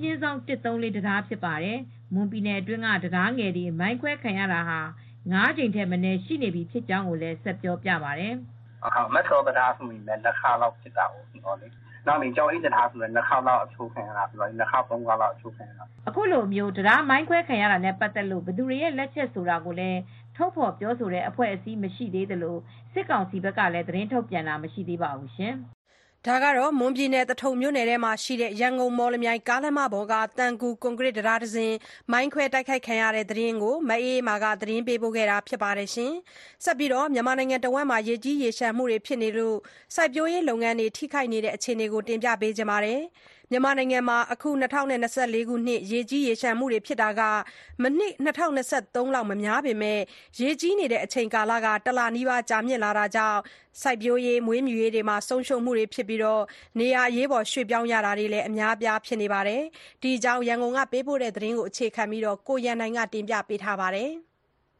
3/134တရားဖြစ်ပါတယ်။မွန်ပြည်နယ်အတွင်းကတရားငယ်တွေမိုင်းခွဲခံရတာဟာ9ကြိမ်ထက်မနည်းရှိနေပြီဖြစ်ကြောင်းကိုလည်းဆက်ပြောပြပါတယ်။ဟုတ်မက်ထရိုတရားဆိုရင်လည်းလက်ခါလောက်ဖြစ်တာကိုပြောလေ။နောက်ပြီးကြောင်းအိတ်တရားဆိုရင်လက်ခါလောက်အချိုးခံရတာပြီးတော့လက်ခါ3ခါလောက်အချိုးခံရတာ။အခုလိုမျိုးတရားမိုင်းခွဲခံရတာနဲ့ပတ်သက်လို့ဘယ်သူတွေရဲ့လက်ချက်ဆိုတာကိုလည်းထုတ်ဖော်ပြောဆိုတဲ့အဖွဲ့အစည်းမရှိသေးသလိုစစ်ကောင်စီဘက်ကလည်းသတင်းထုတ်ပြန်တာမရှိသေးပါဘူးရှင်။ဒါကတော့မွန်ပြည်နယ်တထုံမြို့နယ်ထဲမှာရှိတဲ့ရန်ကုန်မော်လမြိုင်ကားလမ်းမပေါ်ကတန်ကူကွန်ကရစ်တရားဒဇင်မိုင်းခွဲတိုက်ခိုက်ခံရတဲ့သတင်းကိုမအေးမာကသတင်းပေးပို့ခဲ့တာဖြစ်ပါတယ်ရှင်။ဆက်ပြီးတော့မြန်မာနိုင်ငံတဝန်းမှာရေကြီးရေရှမ်းမှုတွေဖြစ်နေလို့စိုက်ပျိုးရေးလုပ်ငန်းတွေထိခိုက်နေတဲ့အခြေအနေကိုတင်ပြပေးကြပါမယ်။မြန်မာနိုင်ငံမှာအခု2024ခုနှစ်ရေကြီးရေရှမ်းမှုတွေဖြစ်တာကမနှစ်2023လောက်မများပေမဲ့ရေကြီးနေတဲ့အချိန်ကာလကတလနီးပါးကြာမြင့်လာတာကြောင့်စိုက်ပျိုးရေးမွေးမြူရေးတွေမှာဆုံးရှုံးမှုတွေဖြစ်ပြီးတော့နေရာအရေးပေါ်ရွှေ့ပြောင်းရတာတွေလည်းအများအပြားဖြစ်နေပါတယ်။ဒီအကြောင်းရန်ကုန်ကပေးပို့တဲ့သတင်းကိုအခြေခံပြီးတော့ကိုရန်နိုင်ကတင်ပြပေးထားပါတယ်။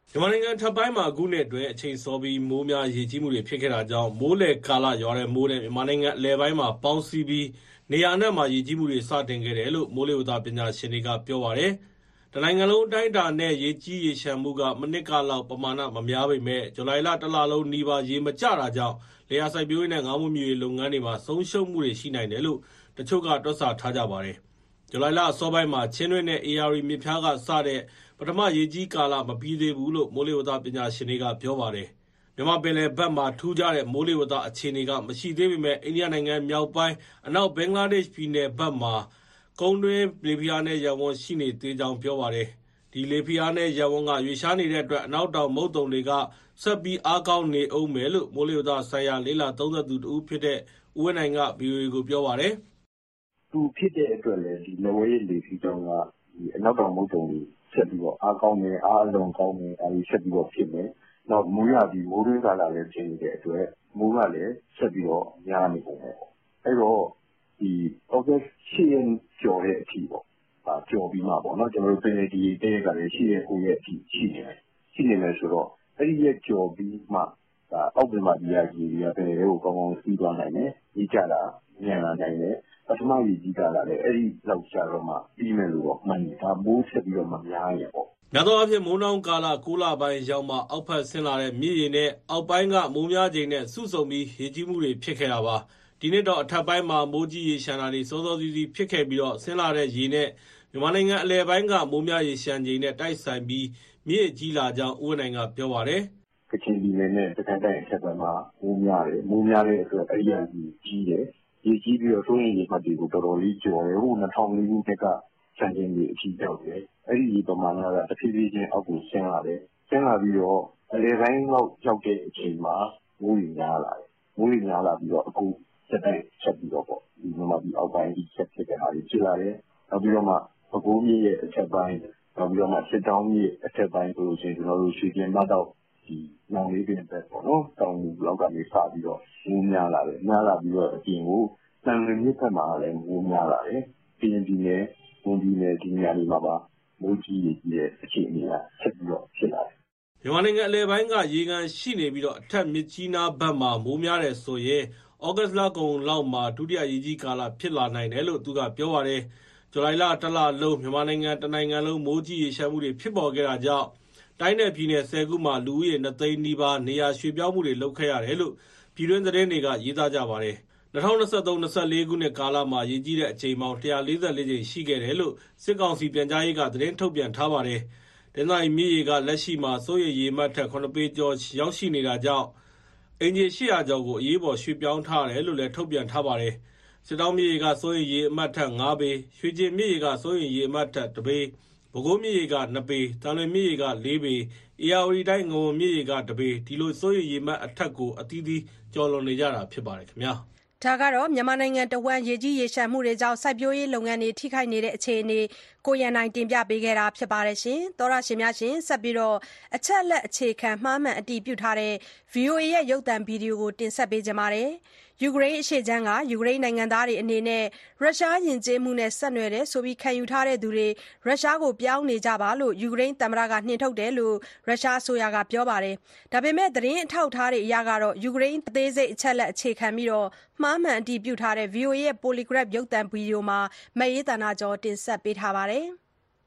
မြန်မာနိုင်ငံထပ်ပိုင်းမှာအခုနှစ်အတွင်းအချိန်စောပြီးမိုးများရေကြီးမှုတွေဖြစ်ခဲ့တာကြောင့်မိုးလေကာလရွာတဲ့မိုးနဲ့မြန်မာနိုင်ငံအလယ်ပိုင်းမှာပေါင်းစည်းပြီးနေရာအနှံ့မှာရေကြီးမှုတွေစတင်ခဲ့တယ်လို့မိုးလေဝသပညာရှင်တွေကပြောပါတယ်။တနိုင်ငံလုံးအတိုင်းအတာနဲ့ရေကြီးရေရှမ်းမှုကမနစ်ကလောက်ပမာဏမများပေမဲ့ဇူလိုင်လတစ်လလုံးနီးပါးရေမကျတာကြောင့်လျှာစိုက်ပျိုးရေးနဲ့ငါးမွေးမြူရေးလုပ်ငန်းတွေမှာဆုံးရှုံးမှုတွေရှိနိုင်တယ်လို့တချို့ကတွက်ဆထားကြပါတယ်။ဇူလိုင်လအစောပိုင်းမှာချင်းတွင်းနဲ့ AR မြစ်ဖျားကစတဲ့ပထမရေကြီးကာလမပြီးသေးဘူးလို့မိုးလေဝသပညာရှင်တွေကပြောပါတယ်။မြန်မာပင်လယ်ဘက်မှာထူးခြားတဲ့မိုးလေဝသအခြေအနေကမရှိသေးပေမဲ့အိန္ဒိယနိုင်ငံမြောက်ပိုင်းအနောက်ဘင်္ဂလားဒေ့ရှ်ပြည်နယ်ဘက်မှာကုန်းတွင်းလေဖိအားနည်းရပ်ဝန်းရှိနေသေးကြောင်းပြောပါတယ်။ဒီလေဖိအားနည်းရပ်ဝန်းကရွေ့လျားနေတဲ့အတွက်အနောက်တောင်မုတ်သုန်တွေကဆက်ပြီးအားကောင်းနေအောင်မယ်လို့မိုးလေဝသဆိုင်ရာလေ့လာသုံးသပ်သူတဦးဖြစ်တဲ့ဦးဝင်းနိုင်က VOA ကိုပြောပါတယ်။သူဖြစ်တဲ့အတွက်လည်းဒီနော်ဝေးလေဖိကြောင်းကဒီအနောက်တောင်မုတ်သုန်တွေဆက်ပြီးတော့အားကောင်းနေအားအလွန်ကောင်းနေအဲဒီဆက်ပြီးတော့ဖြစ်နေ။နောက်မိုးရပြီးမိုးရင်းကာလလည်းဖြစ်နေတဲ့အတွက်မိုးကလည်းဆက်ပြီးတော့များနေပုံပဲ။အဲတော့ဒီဩဂတ်10ရက်ကျော်တဲ့အထိပေါ့။ကျော်ပြီးမှပေါ့နော်ကျွန်တော်တို့ပင်လေဒီတဲ့ကလည်း10ရက်9ရက်အထိရှိနေတယ်။ရှိနေမယ်ဆိုတော့အဲ့ဒီရက်ကျော်ပြီးမှအောက်ပြန်မှဒီရကြီးရပင်လေကိုကောင်းကောင်းစီးသွားနိုင်တယ်။ဒီကြတာမြန်လာနိုင်တယ်။ပထမရေကြီးကာလလည်းအဲ့ဒီလောက်ကြာတော့မှပြီးမယ်လို့တော့မှန်တယ်။ဒါမိုးဆက်ပြီးတော့မများရပေါ့။များသောအားဖြင့်မိုးနှောင်းကာလ9လပိုင်းရောက်မှအောက်ဖက်ဆင်းလာတဲ့မြစ်ရေနဲ့အောက်ပိုင်းကမိုးများချိန်နဲ့စုဆုံပြီးရေကြီးမှုတွေဖြစ်ခဲ့တာပါ။ဒီနှစ်တော့အထက်ပိုင်းမှာမိုးကြီးရေရှမ်းတာတွေစောစောစီးစီးဖြစ်ခဲ့ပြီးတော့ဆင်းလာတဲ့ရေနဲ့မြန်မာနိုင်ငံအလယ်ပိုင်းကမိုးများရေရှမ်းချိန်နဲ့တိုက်ဆိုင်ပြီးမြစ်ကြီးလာကြောင်းဦးနိုင်ကပြောပါတယ်။ကချင်ပြည်နယ်နဲ့တခါတည်းအထက်ပိုင်းမှာမိုးများတယ်။မိုးများတဲ့အတွက်အဲ့ဒီကြီးတယ်။ရေကြီးပြီးတော့သုံးရင်ရေမှတ်တွေကိုတော်တော်လေးကျော်တယ်။ဟို2004ခုနှစ်ကစံချိန်ကြီးအထိရောက်တယ်။အဲ့ဒီပမာဏကတစ်ဖြည်းဖြည်းချင်းအောက်ကိုဆင်းလာတယ်။ဆင်းလာပြီးတော့အလယ်ပိုင်းလောက်ရောက်တဲ့အချိန်မှာမိုးရေများလာတယ်။မိုးရေများလာပြီးတော့အခုဆက်ပြီးတော့ပေါ့ဒီမှာဒီအောက်ပိုင်းဒီဆက်ဖြစ်တဲ့ဟာတွေဖြစ်လာတယ်။နောက်ပြီးတော့မှပဲခူးမြစ်ရဲ့အထက်ပိုင်းနောက်ပြီးတော့မှစစ်တောင်းမြစ်အထက်ပိုင်းဆိုလို့ရှိရင်ကျွန်တော်တို့ရွှေကျင်မတော့ဒီနောင်လေးပင်ဘက်ပေါ့နော်တောင်လောက်ကနေစပြီးတော့မိုးများလာတယ်။များလာပြီးတော့အပြင်ကိုတန်လွင်မြစ်ဘက်မှာလည်းမိုးများလာတယ်။ပြည်ပြည်နယ်ဝန်ကြီးနယ်ဒီနေရာတွေမှာပါမိုးကြီးရဲ့အခြေအနေကဆက်ပြီးတော့ဖြစ်လာတယ်။မြန်မာနိုင်ငံအလယ်ပိုင်းကရေကန်ရှိနေပြီးတော့အထက်မြစ်ကြီးနားဘက်မှာမိုးများတယ်ဆိုရင်ဩဂတ်လကုန်လောက်မှာဒုတိယရေကြီးကာလဖြစ်လာနိုင်တယ်လို့သူကပြောပါတယ်။ဇူလိုင်လတစ်လလုံးမြန်မာနိုင်ငံတနိုင်ငံလုံးမိုးကြီးရေရှမ်းမှုတွေဖြစ်ပေါ်ခဲ့တာကြောင့်တိုင်းနယ်ပြည်နယ်10ခုမှာလူဦးရေ2သိန်းနီးပါးနေရာရွှေ့ပြောင်းမှုတွေလုပ်ခဲ့ရတယ်လို့ပြည်တွင်းသတင်းတွေကရေးသားကြပါတယ်။2023-24ခုနှစ်ကာလမှာရေကြီးတဲ့အကြိမ်ပေါင်း144ကြိမ်ရှိခဲ့တယ်လို့စစ်ကောင်စီပြန်ကြားရေးကသတင်းထုတ်ပြန်ထားပါတယ်။တနင်္သာရီမြစ်ရေကလက်ရှိမှာစိုးရိမ်ရေမှတ်ထက်9ပေကျော်ရောက်ရှိနေတာကြောင့်အင်ဂျီ800ကျော်ကိုအရေးပေါ်ရွှေ့ပြောင်းထားတယ်လို့လည်းထုတ်ပြန်ထားပါတယ်။စစ်တောင်းမြစ်ရေကစိုးရိမ်ရေအမှတ်ထက်9ပေ၊ရွှေကျင်မြစ်ရေကစိုးရိမ်ရေအမှတ်ထက်1ပေ၊ပဲခူးမြစ်ရေက2ပေ၊တန်လွင်မြစ်ရေက4ပေ၊ဧရာဝတီတိုင်းငဝန်မြစ်ရေက1ပေဒီလိုစိုးရိမ်ရေမှတ်အထက်ကိုအသီးသီးကျော်လွန်နေကြတာဖြစ်ပါတယ်ခင်ဗျာ။ဒါကတော့မြန်မာနိုင်ငံတဝန်းရေကြီးရေရှမ်းမှုတွေကြောင့်စိုက်ပျိုးရေးလုပ်ငန်းတွေထိခိုက်နေတဲ့အခြေအနေကိုရန်နိုင်တင်ပြပေးခဲ့တာဖြစ်ပါတယ်ရှင်။သောရရှင်များရှင်ဆက်ပြီးတော့အချက်လက်အခြေခံမှားမှန်အတည်ပြုထားတဲ့ VOA ရဲ့ရုပ်သံဗီဒီယိုကိုတင်ဆက်ပေးကြပါမယ်။ယူကရိန်းအရှေ့ခြမ်းကယူကရိန်းနိုင်ငံသားတွေအနေနဲ့ရုရှားယဉ်ကျေးမှုနဲ့ဆက်နွယ်တဲ့ဆိုပြီးခံယူထားတဲ့သူတွေရုရှားကိုပြောင်းနေကြပါလို့ယူကရိန်းသမ္မတကနှင်ထုတ်တယ်လို့ရုရှားအစိုးရကပြောပါတယ်။ဒါပေမဲ့သတင်းအထောက်အထားတွေအရကတော့ယူကရိန်းအသေးစိတ်အချက်လက်အခြေခံပြီးတော့မှားမှန်အတည်ပြုထားတဲ့ VOA ရဲ့ Polygraph ရုပ်သံဗီဒီယိုမှာမအေးသန္တာကျော်တင်ဆက်ပေးထားပါတယ်။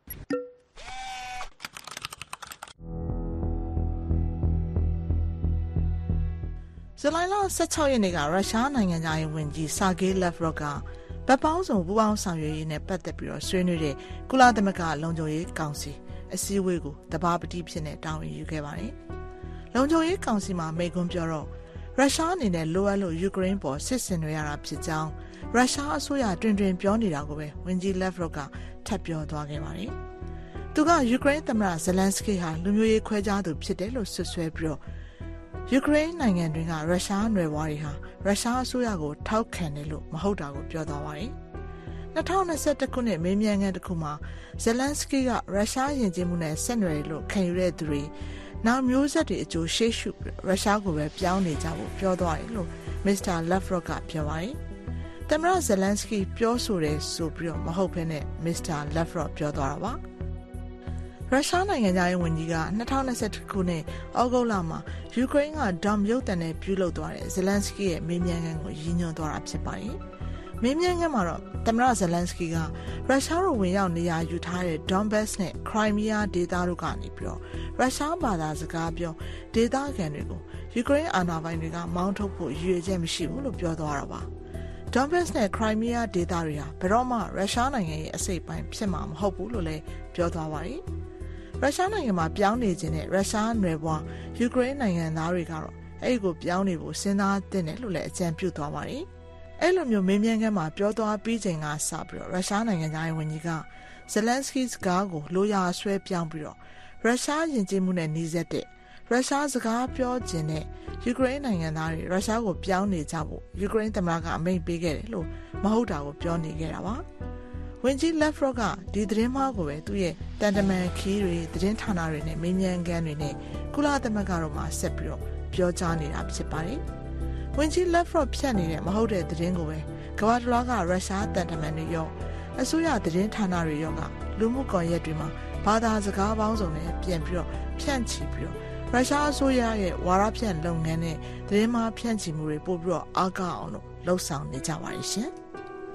ဇူလိုင်လ16ရက်နေ့ကရုရှားနိုင်ငံသားရေးဝန်ကြီးဆာဂေးလက်ဗရော့ကဗတ်ပေါင်းစုံပူးပေါင်းဆောင်ရွက်ရေးနဲ့ပတ်သက်ပြီးတော့ဆွေးနွေးတဲ့ကုလသမဂ္ဂလုံခြုံရေးကောင်စီအစည်းအဝေးကိုတဘာပတိဖြစ်နေတောင်းယူခဲ့ပါတယ်။လုံခြုံရေးကောင်စီမှာမိန့်ခွန်းပြောတော့ရုရှားအနေနဲ့လိုအပ်လို့ယူကရိန်းပေါ်စစ်ဆင်နွှဲရတာဖြစ်ကြောင်းရုရှားအစိုးရတွင်ပြောနေတာကိုပဲဝန်ကြီးလက်ဗရော့ကထပ်ပြောသွားခဲ့ပါတယ်။သူကယူကရိန်းသမ္မတဇလန်စကီဟာလူမျိုးရေးခွဲခြားသူဖြစ်တယ်လို့ဆွဆွဲပြီးတော့ယူကရိန်းနိုင်ငံတွင်ကရုရှားနွယ်ဘွားတွေဟာရုရှားအစိုးရကိုထောက်ခံတယ်လို့မဟုတ်တာကိုပြောသွားပါတယ်။2021ခုနှစ်မေးမြန်းခန်းတစ်ခုမှာဇလန်စကီကရုရှားယဉ်ကျေးမှုနဲ့ဆက်နွယ်လို့ခံယူတဲ့သူတွေနောက်မျိုးဆက်တွေအကျိုးရှေ့ရှုရုရှားကိုပဲပြောင်းနေကြဖို့ပြောသွားတယ်လို့မစ္စတာလက်ဗရော့ကပြောပါတယ်။သမ္မတဇလန်စကီပြောဆိုတယ်ဆိုပြီးတော့မဟုတ်ဘဲနဲ့မစ္စတာလက်ဗရော့ပြောသွားတာပါ။ရုရှားနိုင်ငံသားရဲ့ဝန်ကြီးက2021ခုနှစ်ဩဂုတ်လမှာယူကရိန်းကဒမ်ရုပ်တံနဲ့ပြုလုပ်သွားတဲ့ဇယ်လန်စကီရဲ့မေးမြန်းခန်းကိုရည်ညွှန်းသွားတာဖြစ်ပါတယ်။မေးမြန်းခန်းမှာတော့သမ္မတဇယ်လန်စကီကရုရှားတို့ဝင်ရောက်နေရာယူထားတဲ့ Donbas နဲ့ Crimea ဒေသတို့ကနေပြီးတော့ရုရှားဘာသာစကားပြောဒေသခံတွေကိုယူကရိန်းအာဏာပိုင်တွေကမောင်းထုတ်ဖို့ရည်ရွယ်ချက်မရှိဘူးလို့ပြောသွားတာပါ။ Donbas နဲ့ Crimea ဒေသတွေဟာဘယ်တော့မှရုရှားနိုင်ငံရဲ့အစိတ်အပိုင်းဖြစ်မှာမဟုတ်ဘူးလို့လည်းပြောသွားပါတယ်။ရုရှားနိုင်ငံမှာပြောင်းနေခြင်းနဲ့ရုရှားနွယ်ဘွားယူကရိန်းနိုင်ငံသားတွေကတော့အဲ့ကိုပြောင်းနေဖို့စဉ်းစားတင်တယ်လို့လည်းအကြံပြုသွားပါတယ်။အဲ့လိုမျိုးမေးမြန်းခန်းမှာပြောသွားပြီးချိန်ကစပြီးတော့ရုရှားနိုင်ငံသားရဲ့ဝန်ကြီးကဇယ်လန်စကီစကားကိုလိုရာဆွဲပြောင်းပြီးတော့ရုရှားယဉ်ကျေးမှုနဲ့နှီးစပ်တဲ့ရုရှားစကားပြောခြင်းနဲ့ယူကရိန်းနိုင်ငံသားတွေရုရှားကိုပြောင်းနေကြဖို့ယူကရိန်းသမ္မတကအမိန့်ပေးခဲ့တယ်လို့မဟုတ်တာကိုပြောနေခဲ့တာပါ။ဝန်ကြီးလက်ဖရော့ကဒီသတင်းမှားကိုပဲသူ့ရဲ့တန်တမန်ခီးတွေသတင်းဌာနတွေနဲ့မေးမြန်းခန်းတွေနဲ့ကုလသမဂ္ဂတို့မှာဆက်ပြီးတော့ပြောကြားနေတာဖြစ်ပါတယ်။ဝန်ကြီးလက်ဖရော့ဖြတ်နေတဲ့မဟုတ်တဲ့သတင်းကိုပဲကမ္ဘာတစ်လွှားကရုရှားတန်တမန်တွေရောအစိုးရသတင်းဌာနတွေရောကလူမှုကွန်ရက်တွေမှာဘာသာစကားပေါင်းစုံနဲ့ပြန်ပြီးတော့ဖြန့်ချီပြီးတော့ရုရှားအစိုးရရဲ့ဝါဒဖြန့်လုပ်ငန်းနဲ့သတင်းမှားဖြန့်ချီမှုတွေပို့ပြီးတော့အားကောင်းအောင်လို့လှုံ့ဆော်နေကြပါလိမ့်ရှင်။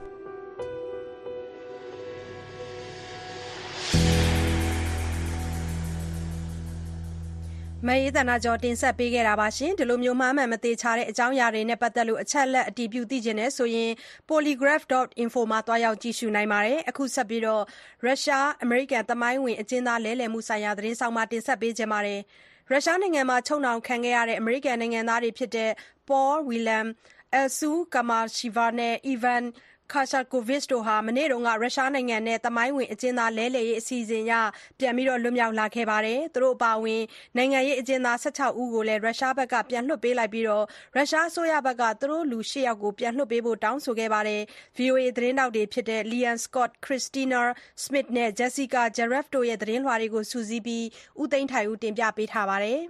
မအေးသနာကျော်တင်ဆက်ပေးခဲ့တာပါရှင်ဒီလိုမျိုးမှားမှန်မသေးချတဲ့အကြောင်းအရာတွေနဲ့ပတ်သက်လို့အချက်လက်အတည်ပြုသိချင်တယ်ဆိုရင် polygraph.info မှာတွားရောက်ကြည့်ရှုနိုင်ပါတယ်အခုဆက်ပြီးတော့ရုရှားအမေရိကန်သမိုင်းဝင်အကျဉ်းသားလဲလှယ်မှုဆိုင်ရာသတင်းဆောင်မှာတင်ဆက်ပေးခြင်းပါတယ်ရုရှားနိုင်ငံမှာချုပ်နှောင်ခံခဲ့ရတဲ့အမေရိကန်နိုင်ငံသားတွေဖြစ်တဲ့ Paul Whelan, Elsu Kamashiva နဲ့ Ivan Kashakovich တို့ဟာမနေ့တုန်းကရုရှားနိုင်ငံနဲ့သမိုင်းဝင်အကျဉ်းသားလဲလှယ်ရေးအစီအစဉ်အရပြန်ပြီးလွတ်မြောက်လာခဲ့ပါတယ်။သူတို့အပါအဝင်နိုင်ငံရေးအကျဉ်းသား16ဦးကိုလည်းရုရှားဘက်ကပြန်လွှတ်ပေးလိုက်ပြီးရုရှားအစိုးရဘက်ကသူတို့လူ8ယောက်ကိုပြန်လွှတ်ပေးဖို့တောင်းဆိုခဲ့ပါတယ်။ VOA သတင်းတောက်တွေဖြစ်တဲ့ Liam Scott, Christina Smith နဲ့ Jessica Jarrett တို့ရဲ့သတင်းလွှာတွေကိုစုစည်းပြီးဦးသိန်းထိုင်ဦးတင်ပြပေးထားပါတယ်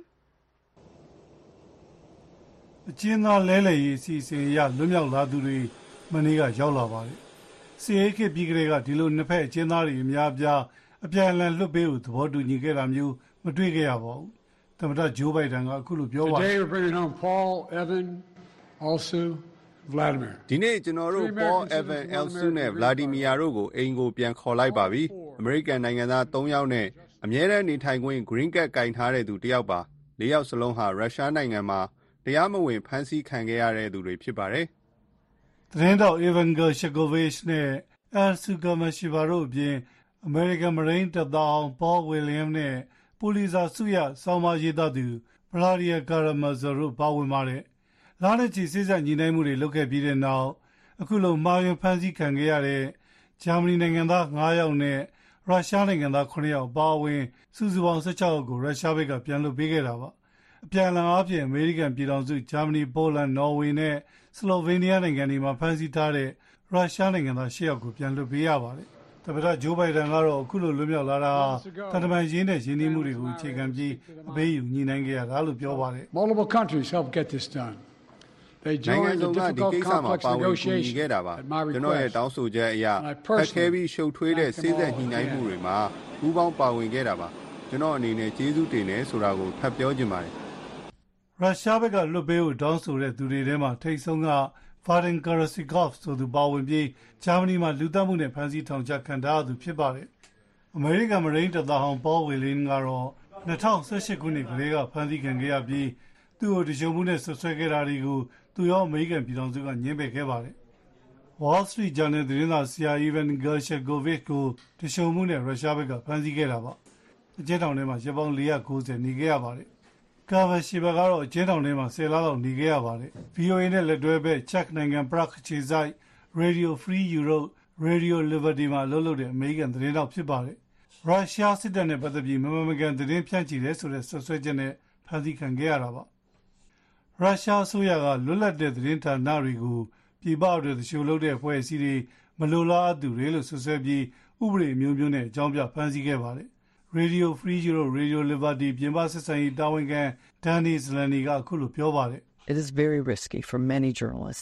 ။အကျဉ်းသားလဲလှယ်ရေးအစီအစဉ်အရလွတ်မြောက်လာသူတွေမနေ့ကရောက်လာပါတယ်။စီအေးခေတ်ပြီးကလေးကဒီလိုနှစ်ဖက်အကျဉ်းသားတွေအများအပြားအပြန်အလှန်လွတ်ပေးဖို့သဘောတူညီခဲ့တာမျိုးမတွေ့ခဲ့ရပါဘူး။သမ္မတဂျိုးဘိုင်ဒန်ကအခုလိုပြောပါတယ်။ Today we're bringing home Paul, Evan, Elsu, Vladimir. ဒီနေ့ကျွန်တော်တို့ Paul, Evan, Elsu နဲ့ Vladimir တို့ကိုအိမ်ကိုပြန်ခေါ်လိုက်ပါပြီ။အမေရိကန်နိုင်ငံသား3ယောက်နဲ့အမြဲတမ်းနေထိုင်ခွင့် Green Card ကင်ထားတဲ့သူ1ယောက်ပါ။4ယောက်စလုံးဟာရုရှားနိုင်ငံမှာတရားမဝင်ဖမ်းဆီးခံခဲ့ရတဲ့သူတွေဖြစ်ပါတယ်။သတင်းတော် Ivan Kashakovich နဲ့ Elsu Kamashiva တို့အပြင် American Marine တပ်သားအောင် Paul William နဲ့ပူလီဇာဆုရဆောင်းပါးရေးသားသူ Vladimir Karamazov တို့ပါဝင်ပါတယ်။လာတဲ့ချီစစ်ဆက်ညီနိုင်မှုတွေလုပ်ခဲ့ပြီးတဲ့နောက်အခုလိုမှားယွင်းဖမ်းဆီးခံခဲ့ရတဲ့ဂျာမနီနိုင်ငံသား9ယောက်နဲ့ရုရှားနိုင်ငံသား9ယောက်ပါဝင်စုစုပေါင်း16ယောက်ကိုရုရှားဘက်ကပြန်လွှတ်ပေးခဲ့တာပါ။အပြန်အလှန်အားဖြင့်အမေရိကန်ပြည်ထောင်စုဂျာမနီပိုလန်နော်ဝေနဲ့စလိုဗေးနီးယားနိုင်ငံတွေမှာဖမ်းဆီးထားတဲ့ရုရှားနိုင်ငံသား10ယောက်ကိုပြန်လွှတ်ပေးရပါတယ်။သမ္မတဂျိုးဘိုင်ဒန်ကတော့အခုလိုလွတ်မြောက်လာတာတန်တမန်ရင်းနဲ့ရင်းနှီးမှုတွေကိုအခြေခံပြီးအပေးယူညှိနှိုင်းခဲ့ရတာလို့ပြောပါတယ်။ Multiple countries helped get this done. နိုင်ငံစုံကဒီကိစ္စမှာပါဝင်ကူညီခဲ့တာပါကျွန်တော်ရဲ့တောင်းဆိုချက်အရဖက်ခဲပြီးရှုပ်ထွေးတဲ့စေ့စပ်ညှိနှိုင်းမှုတွေမှာပူးပေါင်းပါဝင်ခဲ့တာပါကျွန်တော်အနေနဲ့ကျေးဇူးတင်တယ်ဆိုတာကိုထပ်ပြောချင်ပါတယ်ရုရှားဘက်ကလွတ်ပေးဖို့တောင်းဆိုတဲ့သူတွေထဲမှာထိတ်ဆုံးက Vadim Karasikov ဆိုသူပါဝင်ပြီးဂျာမနီမှာလူသတ်မှုနဲ့ဖမ်းဆီးထောင်ချခံထားရသူဖြစ်ပါတယ်အမေရိကန်မရိန်းတပ်သားဟောင်း Paul Whelan ကတော့2018ခုနှစ်ကလေးကဖမ်းဆီးခံခဲ့ရပြီးသူ့ကိုတရှုံမှုနဲ့ဆွဆွဲခဲ့တာတွေကိုသူရောအမေရိကန်ပြည်ထောင်စုကညှင်းပယ်ခဲ့ပါတယ်။ Wall Street Journal သတင်းစာဆရာ Ivan Kashakovich ကိုတရှုံမှုနဲ့ရုရှားဘက်ကဖမ်းဆီးခဲ့တာပါ။အကျဉ်းထောင်ထဲမှာရက်ပေါင်း490နေခဲ့ရပါတယ်။ Kashakovich ကတော့အကျဉ်းထောင်ထဲမှာ10လလောက်နေခဲ့ရပါတယ်။ VOA နဲ့လက်တွဲဘက်ချက်နိုင်ငံ Prague ခြေစိုက် Radio Free Europe, Radio Liberty မှာလှုပ်တဲ့အမေရိကန်သတင်းတောက်ဖြစ်ပါတယ်။ရုရှားစစ်တပ်နဲ့ပတ်သက်ပြီးမမှန်မကန်သတင်းဖြန့်ချီတယ်ဆိုတဲ့ဆွဆွဲချက်နဲ့ဖမ်းဆီးခံခဲ့ရတာပါ။ရုရှားအစိုးရကလွတ်လပ်တဲ့သတင်းဌာနတွေကိုပြည်ပအတွက်တရှို့လုပ်တဲ့အဖွဲ့အစည်းတွေမလိုလားသူတွေလို့ဆွဆွဲပြီးဥပဒေမျိုးမျိုးနဲ့အကြောင်းပြဖမ်းဆီးခဲ့ပါတယ်။ Radio Free Europe, Radio Liberty ပြင်ပဆက်ဆံရေးတာဝန်ခံ Danny Zeleny ကအခုလိုပြောပါတယ်။ It is very risky for many journalists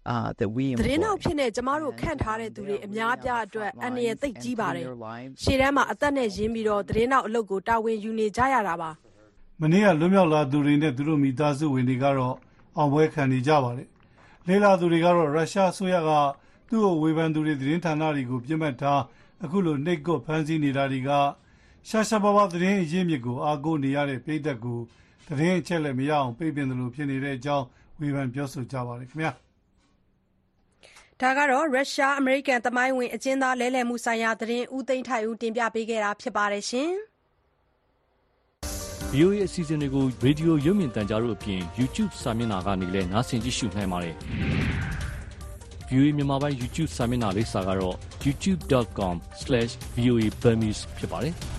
that we သတင်းထောက် employ. ဖြစ်နေကျမတို့ခန့်ထားတဲ့သူတွေအများအပြားအတွက်အန္တရာယ်သိပ်ကြီးပါတယ်။ရှေ့တန်းမှာအသက်နဲ့ရင်းပြီးတော့သတင်းထောက်အလုပ်ကိုတာဝန်ယူနေကြရတာပါ။မနေ့ကလွတ်မြောက်လာသူတွေနဲ့သူတို့မိသားစုဝင်တွေကတော့အောင်ပွဲခံနေကြပါတယ်။လေလာသူတွေကတော့ရုရှားအစိုးရကသူ့ကိုဝေဖန်သူတွေသတင်းဌာနတွေကိုပြစ်မှတ်ထားအခုလိုနှိပ်ကွပ်ဖမ်းဆီးနေတာတွေကရှာရှာပါပါသတင်းအရင်းမြစ်ကိုအားကိုးနေရတဲ့ပြည်သက်ကိုသတင်းအချက်လက်မရအောင်ပိတ်ပင်တယ်လို့ဖြစ်နေတဲ့အကြောင်းဝေဖန်ပြောဆိုကြပါတယ်ခင်ဗျာ။ဒါကတော့ရုရှားအမေရိကန်သမိုင်းဝင်အကျဉ်းသားလဲလှယ်မှုဆိုင်ရာသတင်းဦးသိန်းထိုက်ဦးတင်ပြပေးခဲ့တာဖြစ်ပါတယ်ရှင်။ VOA အစီအစဉ်တွေကိုရေဒီယိုရုပ်မြင်သံကြားတို့အပြင် YouTube စာမျက်နှာကနေလည်းနားဆင်ကြည့်ရှုနိုင်ပါတယ်။ VOA မြန်မာပိုင်း YouTube စာမျက်နှာလိပ်စာကတော့ youtube.com/VOA Burmese ဖြစ်ပါတယ်။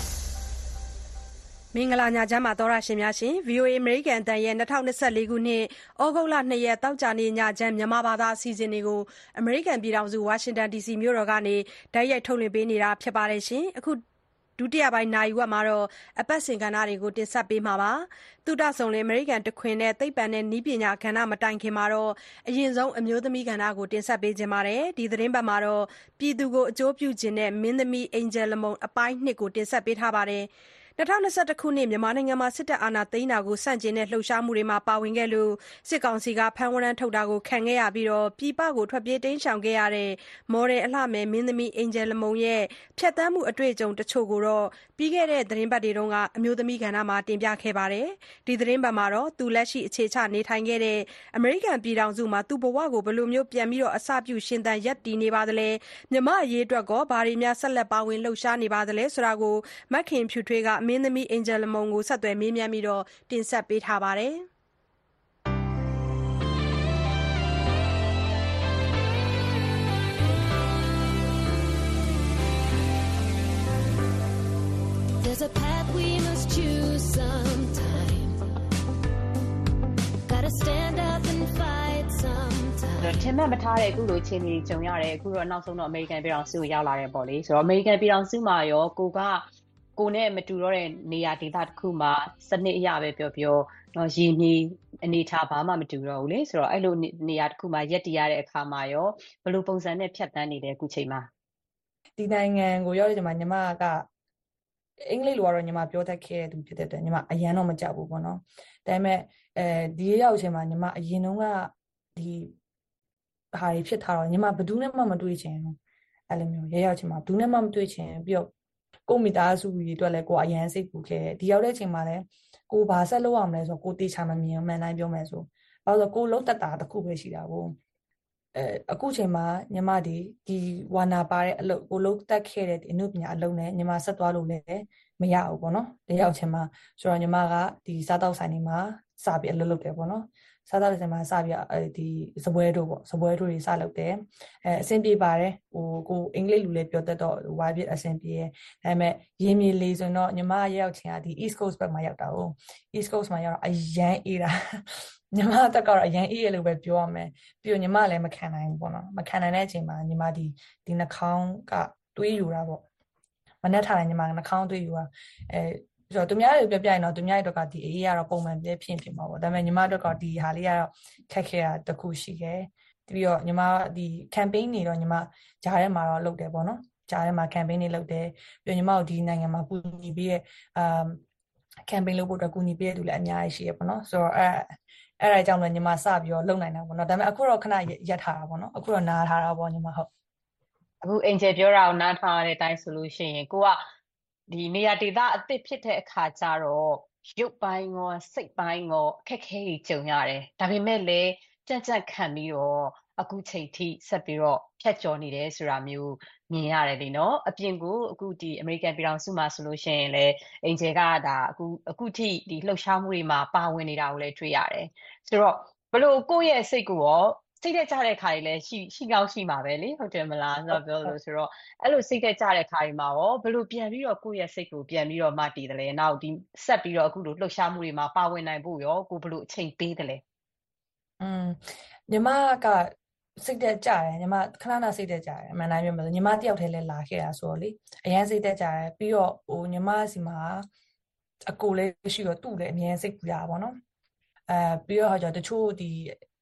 မင်္ဂလာညချမ်းပါသောရရှင်များရှင် VOA အမေရိကန်အသံရဲ့2024ခုနှစ်ဩဂုတ်လ2ရက်တောက်ကြနေ့ညချမ်းမြန်မာဘာသာအစီအစဉ်တွေကိုအမေရိကန်ပြည်ထောင်စုဝါရှင်တန် DC မြို့တော်ကနေတိုက်ရိုက်ထုတ်လွှင့်ပေးနေတာဖြစ်ပါတယ်ရှင်အခုဒုတိယပိုင်းနာရီဝက်မှာတော့အပတ်စဉ်ကဏ္ဍတွေကိုတင်ဆက်ပေးမှာပါသုတဆုံလင်အမေရိကန်တခွင်နဲ့သိပ္ပံနဲ့နည်းပညာကဏ္ဍမတိုင်ခင်မှာတော့အရင်ဆုံးအမျိုးသမီးကဏ္ဍကိုတင်ဆက်ပေးခြင်းပါတယ်ဒီသတင်းပတ်မှာတော့ပြည်သူကိုအကျိုးပြုခြင်းနဲ့မင်းသမီးအင်ဂျယ်လမုန်အပိုင်း2ကိုတင်ဆက်ပေးထားပါတယ်2021ခုနှစ်မြန်မာနိုင်ငံမှာစစ်တပ်အာဏာသိမ်းတာကိုဆန့်ကျင်တဲ့လှုပ်ရှားမှုတွေမှာပါဝင်ခဲ့လို့စစ်ကောင်စီကဖမ်းဝရမ်းထုတ်တာကိုခံခဲ့ရပြီးပြည်ပကိုထွက်ပြေးတိမ်းရှောင်ခဲ့ရတဲ့မော်ဒယ်အလှမယ်မင်းသမီးအင်ဂျယ်လမုန်ရဲ့ဖြတ်သန်းမှုအတွေ့အကြုံတချို့ကိုတော့ပြီးခဲ့တဲ့သတင်းပတ်တွေတုန်းကအမျိုးသမီးကဏ္ဍမှာတင်ပြခဲ့ပါတယ်ဒီသတင်းပတ်မှာတော့သူလက်ရှိအခြေချနေထိုင်ခဲ့တဲ့အမေရိကန်ပြည်ထောင်စုမှာသူ့ဘဝကိုဘယ်လိုမျိုးပြန်ပြီးအစပြုရှင်သန်ရပ်တည်နေပါသလဲမြမအရေးအတွက်ကောဘာတွေများဆက်လက်ပါဝင်လှုပ်ရှားနေပါသလဲဆိုတာကိုမက်ခင်ဖြူထွေးကမင်းသမီးအင်ဂျယ်လမုန်ကိုဆက်သွယ်မေးမြန်းပြီးတင်ဆက်ပေးထားပါတယ်။ There's a path we must choose sometime. Gotta stand up and fight sometime. ထင်မှတ်မထားတဲ့အခုလိုချင်းကြီးကြုံရတယ်အခုတော့နောက်ဆုံးတော့အမေရိကန်ပြည်ထောင်စုကိုရောက်လာတယ်ပေါ့လေဆိုတော့အမေရိကန်ပြည်ထောင်စုမှာရောကိုနဲ့မတူတော့တဲ့နေရာဒေသတစ်ခုမှာစနစ်အရပဲပြောတော့ရင်းနှီးအနေထားဘာမှမတူတော့ဘူးလေဆိုတော့အဲ့လိုနေရာတစ်ခုမှာရက်တည်ရတဲ့အခါမှာရောဘယ်လိုပုံစံနဲ့ဖြတ်တန်းနေလဲအခုချိန်မှာဒီနိုင်ငံကိုရောက်တဲ့ချိန်မှာညီမကအင်္ဂလိပ်လိုကတော့ညီမပြောတတ်ခဲ့တဲ့သူဖြစ်တဲ့အတွက်ညီမအရန်တော့မကြောက်ဘူးပေါ့နော်ဒါပေမဲ့ဒီရောက်ချိန်မှာညီမအရင်တုန်းကဒီဟာတွေဖြစ်ထားတော့ညီမဘယ်သူနဲ့မှမတွေ့ချင်ဘူးအဲ့လိုမျိုးရောက်ချိန်မှာဘယ်သူနဲ့မှမတွေ့ချင်ပြီးတော့ကိုမိသားစုကြီးအတွက်လည်းကိုအရန်စိတ်ပူခဲ့တယ်ဒီရောက်တဲ့ချိန်မှာလည်းကိုဘာဆက်လုပ်ရမလဲဆိုတော့ကိုတေချာမမြင်မှန်တိုင်းပြောမယ်ဆိုဘာလို့ကိုလုံးတက်တာတစ်ခုပဲရှိတာကိုအခုချိန်မှာညီမဒီဝါနာပါတဲ့အလုပ်ကိုလုံးတက်ခဲ့တဲ့အနုပညာအလုပ်နဲ့ညီမဆက်သွားလို့လည်းမရဘူးပေါ့နော်ဒီရောက်ချိန်မှာဆိုတော့ညီမကဒီစားတောက်ဆိုင်တွေမှာစပြီးအလုပ်လုပ်တယ်ပေါ့နော်စားတောက်ဆိုင်မှာစပြီးဒီစပွဲတို့ပေါ့စပွဲတို့တွေစလုပ်တယ်အဆင်ပြေပါတယ်ကိုအင်္ဂလိပ်လူလည်းပြောတတ်တော့ဝါပြအဆင်ပြေတယ်ဒါပေမဲ့ရင်းမြေလေးဆိုတော့ညီမရောက်ချင်တာဒီ East Coast ဘက်မှာရောက်တာ哦 East Coast မှာရောက်တော့အရန်အေးတာညီမတက်ကတော့အရန်အေးရလို့ပဲပြောရမယ်ပြီးတော့ညီမလည်းမခံနိုင်ဘူးပေါ့နော်မခံနိုင်တဲ့အချိန်မှာညီမဒီနှာခေါင်းကတွေးယူတာပေါ့မနဲ့ထားတယ်ညီမနှာခေါင်းတွေးယူတာဆိုတော့သူများတွေပြရင်တော့သူများတွေတော့ဒီအေးရတော့ပုံမှန်ပြဖြစ်မှာပေါ့ဒါပေမဲ့ညီမတို့ကဒီဟာလေးကတော့ခက်ခဲတာတခုရှိခဲ့ပြီးတော့ညီမဒီ campaign တွေတော့ညီမဂျားထဲမှာတော့လုပ်တယ်ပေါ့နော်ဂျားထဲမှာ campaign တွေလုပ်တယ်ပြီးတော့ညီမတို့ဒီနိုင်ငံမှာကူညီပေးရဲ့campaign လုပ်ဖို့အတွက်ကူညီပေးတဲ့သူလည်းအများကြီးရှိရပေါ့နော်ဆိုတော့အဲ့ဒါကြောင့်လည်းညီမစပြီးတော့လုပ်နိုင်တာပေါ့နော်ဒါပေမဲ့အခုတော့ခဏရက်ထားတာပေါ့နော်အခုတော့နားထားတာပေါ့ညီမဟုတ်အခုအင်ဂျယ်ပြောတာကိုနားထောင်ရတဲ့အတိုင်းဆိုလို့ရှိရင်ကိုကဒီနေရာဒေသအသစ်ဖြစ်တဲ့အခါကျတော့ရုပ်ပိုင်းရောစိတ်ပိုင်းရောအခက်ခဲကြီးကြုံရတယ်ဒါပေမဲ့လည်းကြက်ခံပြီးတော့အခုချိန်ထိဆက်ပြီးတော့ဖြတ်ကျော်နေတယ်ဆိုတာမျိုးမြင်ရတယ်လေနော်အပြင်ကိုအခုဒီအမေရိကန်ပြည်ထောင်စုမှာဆိုလို့ရှိရင်လည်းအင်ဂျယ်ကဒါအခုထိဒီလှုပ်ရှားမှုတွေမှာပါဝင်နေတာကိုလည်းတွေ့ရတယ်ဆိုတော့ဘလို့ကိုယ့်ရဲ့စိတ်ကိုရောစိတ်တက်ကြတဲ့ခါတွေလည်းရှိကောင်းရှိမှာပဲလေဟုတ်တယ်မလားဆိုတော့ပြောလို့ဆိုတော့အဲ့လိုစိတ်တက်ကြတဲ့ခါတွေမှာရောဘလို့ပြန်ပြီးတော့ကိုယ့်ရဲ့စိတ်ကိုပြန်ပြီးတော့မတည်တယ်လေနောက်ဒီဆက်ပြီးတော့အခုလိုလှုပ်ရှားမှုတွေမှာပါဝင်နိုင်ဖို့ရောကိုဘလို့အချိန်ပေးတယ်လေညီမကစိတ်တက်ကြတယ်ညီမခဏစိတ်တက်ကြတယ်အမှန်တိုင်းပြောမယ်ဆိုညီမတယောက်တည်းလည်းလာခဲ့တာဆိုတော့လေအရင်စိတ်တက်ကြတယ်ပြီးတော့ညီမစီမှာအကိုလည်းရှိတော့သူ့လည်းအမြဲစိတ်ပူရပါဘောနော်ပြီးတော့တချို့ဒီ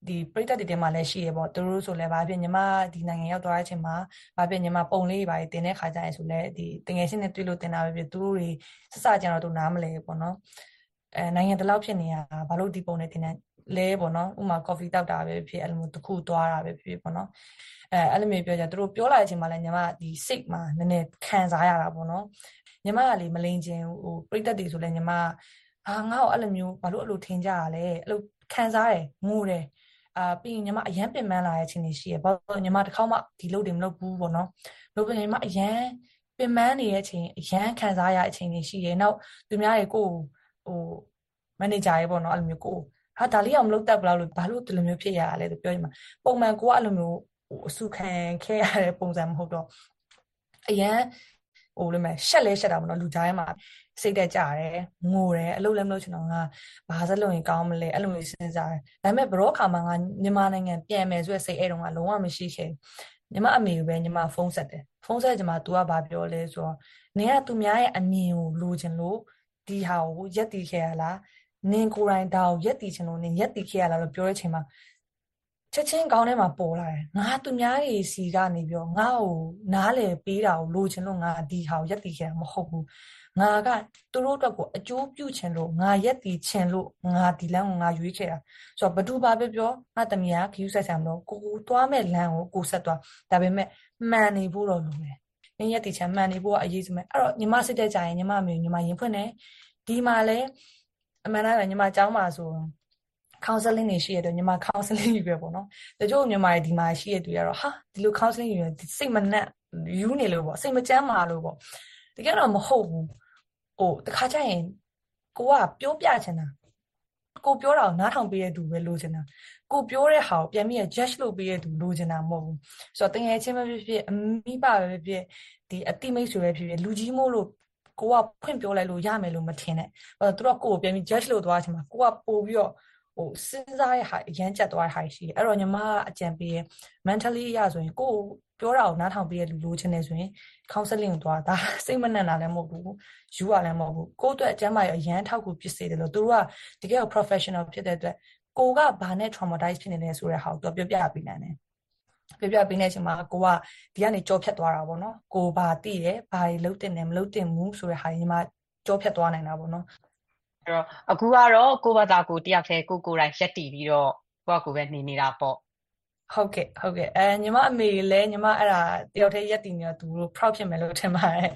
ဒီပရိသတ်တွေထဲမှာလည်းရှိရပေါ့သူတို့ဆိုလည်းဘာဖြစ်ညီမဒီနိုင်ငံရောက်သွားတဲ့အချိန်မှာဘာဖြစ်ညီမပုံလေးတွေပါတင်တဲ့ခါကျရင်ဆိုလည်းဒီတငယ်ချင်းတွေတွေ့လို့တင်တာပဲဖြစ်သူတို့တွေစစကြတော့သူနားမလဲပေါ့နော်နိုင်ငံတလောက်ဖြစ်နေတာဘာလို့ဒီပုံနဲ့တင်တဲ့လဲပေါ့နော်ဥမာ coffee တောက်တာပဲဖြစ်အဲ့လိုမျိုးတစ်ခုသွားတာပဲဖြစ်ပေါ့နော်အဲ့လိုမျိုးပြောကြသူတို့ပြောလာတဲ့အချိန်မှာလည်းညီမဒီစိတ်မှာနည်းနည်းခံစားရတာပေါ့နော်ညီမကလေမလိန်ချင်းဟိုပရိသတ်တွေဆိုလည်းညီမငါ့ကိုအဲ့လိုမျိုးဘာလို့အဲ့လိုထင်ကြရလဲအဲ့လိုခံစားတယ်ငိုတယ်ပြီးရင်ညီမအရန်ပင်ပန်းလာတဲ့အချိန်တွေရှိရဘာလို့ညီမတစ်ခေါက်မှဒီလုပ်တွေမလုပ်ဘူးပေါ့နော်လုပ်ပြီးညီမအရန်ပင်ပန်းနေတဲ့အချိန်အရန်ခံစားရတဲ့အချိန်တွေရှိတယ်နောက်သူများတွေကိုဟိုမန်နေဂျာရေပေါ့နော်အဲ့လိုမျိုးကိုဟာဒါလေးအောင်မလုပ်တတ်ဘူးလားလို့ဘာလို့ဒီလိုမျိုးဖြစ်ရလဲလို့ပြောရင်ပုံမှန်ကိုကအဲ့လိုမျိုးဟိုအဆုခံခဲ့ရတဲ့ပုံစံမဟုတ်တော့အရန်ဟိုလိုမျိုးရှက်လဲရှက်တာပေါ့နော်လူကြားထဲမှာစိတ်တက်ကြတယ်ငိုတယ်အလုပ်လည်းမလုပ်ချင်တော့ငါဘာစလုပ်ရင်ကောင်းမလဲအဲ့လိုမျိုးစဉ်းစားတယ်ဒါပေမဲ့ဘရောခါမှာငါမြန်မာနိုင်ငံပြန်မယ်ဆိုတဲ့စိတ်အဲ့တုန်းကလုံးဝမရှိခဲ့ညီမအမေကိုပဲညီမဖုန်းဆက်တယ်ဖုန်းဆက်ကြမှာ तू ကဘာပြောလဲဆိုတော့နင်ကသူများရဲ့အမြင်ကိုလိုချင်လို့ဒီဟာကိုရက်တီခဲ့ရလားနင်ကိုယ်တိုင်ဒါကိုရက်တီချင်လို့နင်ရက်တီခဲ့ရလားလို့ပြောတဲ့အချိန်မှာချက်ချင်းကောင်းထဲမှာပေါ်လာတယ်ငါသူများရဲ့စီကနေပြောငါ့ကိုနားလေပေးတာကိုလိုချင်လို့ငါဒီဟာကိုရက်တီခဲ့တာမဟုတ်ဘူးငါကသူတို့အတွက်ကိုအကျိုးပြုချင်လို့ငါရက်တီချင်လို့ငါဒီလမ်းကိုငါရွေးခဲ့တာဆိုတော့ဘသူဘာပဲပြောငါတမီးကခယူးဆက်ဆံမလို့ကိုသွားမဲ့လမ်းကိုကိုဆက်သွားဒါပေမဲ့မှန်နေဖို့တော့လိုတယ်နင်ရက်တီချင်မှန်နေဖို့ကအရေးကြီးမယ်အဲ့တော့ညီမစိတ်တက်ကြရင်ညီမအမေညီမရင်ဖွင့်နေဒီမှာလဲအမှန်တရားညီမအကြောင်းပါဆိုcounseling တွေရှိရတော့ညီမ counseling ယူပဲပေါ့နော်တချို့ညီမတွေဒီမှာရှိရတူရတော့ဟာဒီလို counseling ယူရင်စိတ်မနှက်ယူနေလို့ပေါ့စိတ်မကြမ်းမာလို့ပေါ့တကယ်တော့မဟုတ်ဘူးဟိုတခါကျရင်ကိုကပြောပြချင်တာကိုပြောတာကိုနားထောင်ပေးရသူပဲလိုချင်တာကိုပြောတဲ့ဟာကိုပြန်ပြီး judge လုပ်ပေးရသူလိုချင်တာမဟုတ်ဘူးဆိုတော့တကယ်ချင်းပဲဖြစ်ဖြစ်အမိဘပဲဖြစ်ဖြစ်ဒီအတိမိတ်ဆွေပဲဖြစ်ဖြစ်လူကြီးမို့လို့ကိုကဖွင့်ပြောလိုက်လို့ရမယ်လို့မထင်နဲ့သူတို့ကကိုကိုပြန်ပြီး judge လုပ်သွားချင်မှာကိုကပို့ပြီးတော့ဟိုစဉ်းစားရဟာအရန်ကြက်သွားတဲ့ဟာရှိတယ်အဲ့တော့ညီမအကြံပေးရ mentally အရဆိုရင်ကိုပြောတာကိုနားထောင်ပေးရလူလိုချင်နေဆိုရင် counseling ကိုသွားဒါစိတ်မနှံ့တာလည်းမဟုတ်ဘူးယူရလည်းမဟုတ်ဘူးကိုအတွက်အကျမ်းမာရအရန်ထောက်ကူဖြစ်စေတယ်လို့သူတို့ကတကယ် professional ဖြစ်တဲ့အတွက်ကိုကဘာနဲ့ traumatize ဖြစ်နေလဲဆိုတဲ့ဟာကိုပြောပြပေးနိုင်တယ်ပြောပြပေးနေချိန်မှာကိုကဒီကနေကြောဖြတ်သွားတာပေါ့နော်ကိုဘာသိတယ်ဘာတွေလုပ်တင်တယ်မလုပ်တင်ဘူးဆိုတဲ့ဟာညီမကြောဖြတ်သွားနိုင်တာပေါ့နော်အဲ့တော့အခုကတော့ကိုယ့်ဘာသာကိုတယောက်တည်းကိုယ်တိုင်ရက်တည်ပြီးတော့ကိုယ့်ကိုယ်ပဲနေနေတာပေါ့ဟုတ်ကဲ့ညီမအမေလည်းညီမအဲ့ဒါတယောက်တည်းရက်တည်နေတော့သူတို့ proud ဖြစ်မယ်လို့ထင်ပါတယ်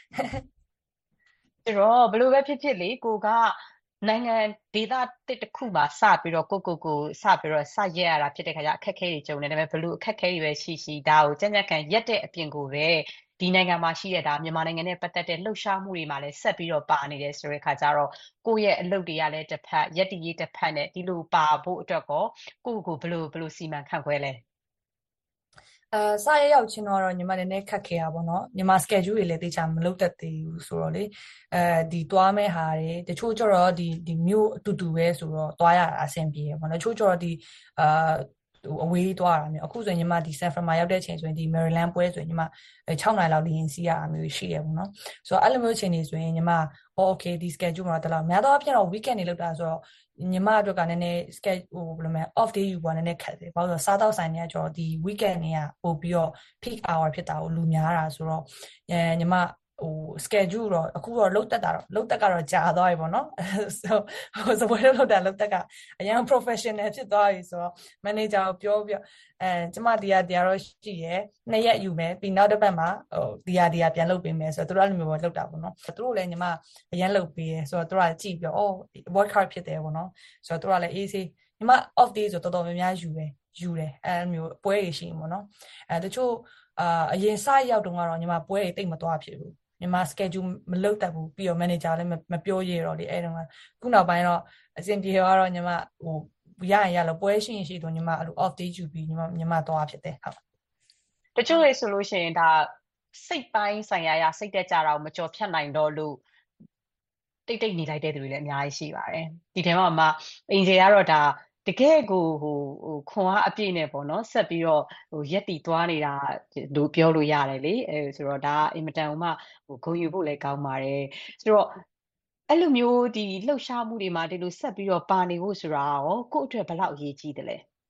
အဲ့တော့ဘယ်လိုပဲဖြစ်ဖြစ်လေကိုကနိုင်ငံဒေသတစ်ခုမှာစပြီးတော့ကိုစပြီးတော့စရက်ရတာဖြစ်တဲ့ခါကျအခက်အခဲတွေကြုံနေတယ်ဒါပေမဲ့ဘယ်လိုအခက်အခဲတွေပဲရှိဒါကိုကြံ့ကြံ့ခံရက်တဲ့အပြင်ကိုပဲဒီနိုင်ငံမှာရှိရတာမြန်မာနိုင်ငံနဲ့ပတ်သက်တဲ့လှုပ်ရှားမှုတွေမှာလည်းဆက်ပြီးတော့ပါနေတယ်ဆိုတဲ့ခါကျတော့ကိုယ့်ရဲ့အလုပ်တွေကလည်းတစ်ဖက်ရက်တည်ရေးတစ်ဖက်နဲ့ဒီလိုပါဖို့အတွက်ကိုကိုဘယ်လိုစီမံခန့်ခွဲလဲစရရောက်ချင်းတော့ညီမနည်းနည်းခက်ခဲတာပေါ့နော်ညီမ schedule တွေလည်းတေချာမလုပ်တတ်သေးဘူးဆိုတော့လေဒီသွားမဲ့ဟာတွေတချို့ကျတော့ဒီမျိုးအတူတူပဲဆိုတော့သွားရတာအဆင်ပြေပေါ့နော်တချို့ကျတော့ဒီအဝေးသွားတာမျိုးအခုဆိုရင်ညီမဒီ San Fran မှာရောက်တဲ့အချိန်ဆိုရင်ဒီ Maryland ပွဲဆိုရင်ညီမ6နာရီလောက်လေရင်စီးရတာမျိုးရှိရပေါ့နော်ဆိုတော့အဲ့လိုမျိုးအချိန်တွေဆိုရင်ညီမ okay ဒီ schedule မှာတော့များသောအားဖြင့်တော့ weekend တွေလောက်တာဆိုတော့ညီမအတွက်ကနည်းနည်း schedule ဘယ်လိုလဲ off day ယူပါနည်းနည်းခက်တယ်ဘာလို့လဲဆိုတော့စားတော့ဆိုင်တွေကကျတော့ဒီ weekend တွေကပို့ပြီးတော့ peak hour ဖြစ်တာကိုလူများတာဆိုတော့ညီမဟို schedule တော့အခုတော့လုတ်တက်ကတော့ကြာသွားပြီပေါ့နော်ဆိုစပွဲလုတ်တက်ကအရင် professional ဖြစ်သွားပြီဆိုတော့ manager ကိုပြောပြကျမဒီကတော့ရှိရယ်2ရက်ယူမယ်ပြီးနောက်တစ်ပတ်မှာဟိုဒီပြန်လုတ်ပေးမယ်ဆိုတော့သူတို့အဲ့လိုမျိုးပဲလုတ်တာပေါ့နော်သူတို့လည်းညီမအရင်လုတ်ပေးရယ်ဆိုတော့သူတို့ကကြည့်ပြီးတော့ work hard ဖြစ်တယ်ပေါ့နော်ဆိုတော့သူတို့ကလည်းအေးစေးညီမ off day ဆိုတော်တော်များများယူတယ်အဲ့လိုမျိုးပွဲတွေရှိရင်ပေါ့နော်တချို့အရင်စရောက်တုန်းကတော့ညီမပွဲတွေတိတ်မသွားဖြစ်ဘူးညီမ schedule မလုပ်တတ်ဘူးပြီးတော့ manager လည်းမပြောရတော့လေအဲ့တုန်းကခုနောက်ပိုင်းတော့အစဉ်ပြေတော့ညီမဟိုရရင်လို့ပွဲရှိရင်ရှိတော့ညီမအဲ့လို off day ယူပြီးညီမသွားဖြစ်တယ်ဟုတ်တချို့လေဆိုလို့ရှိရင်ဒါစိတ်ပိုင်းဆိုင်ရာစိတ်တက်ကြတာကိုမကြော်ဖြတ်နိုင်တော့လို့တိတ်နေလိုက်တဲ့သူတွေလည်းအများကြီးရှိပါတယ်ဒီထဲမှာအင်ဂျီကတော့ဒါတကယ်ကိုဟိုခွန်အားအပြည့်နဲ့ပေါ့နော်ဆက်ပြီးတော့ဟိုရက်တီသွားနေတာလို့ပြောလို့ရတယ်လေဆိုတော့ဒါအင်မတန်ဟိုမှဟိုဂုဏ်ယူဖို့လည်းကောင်းပါတယ်ဆိုတော့အဲ့လိုမျိုးဒီလှုပ်ရှားမှုတွေမှာဒီလိုဆက်ပြီးတော့ပါနေဖို့ဆိုတာရောကိုယ့်အတွက်ဘယ်လောက်အရေးကြီးတယ်လဲ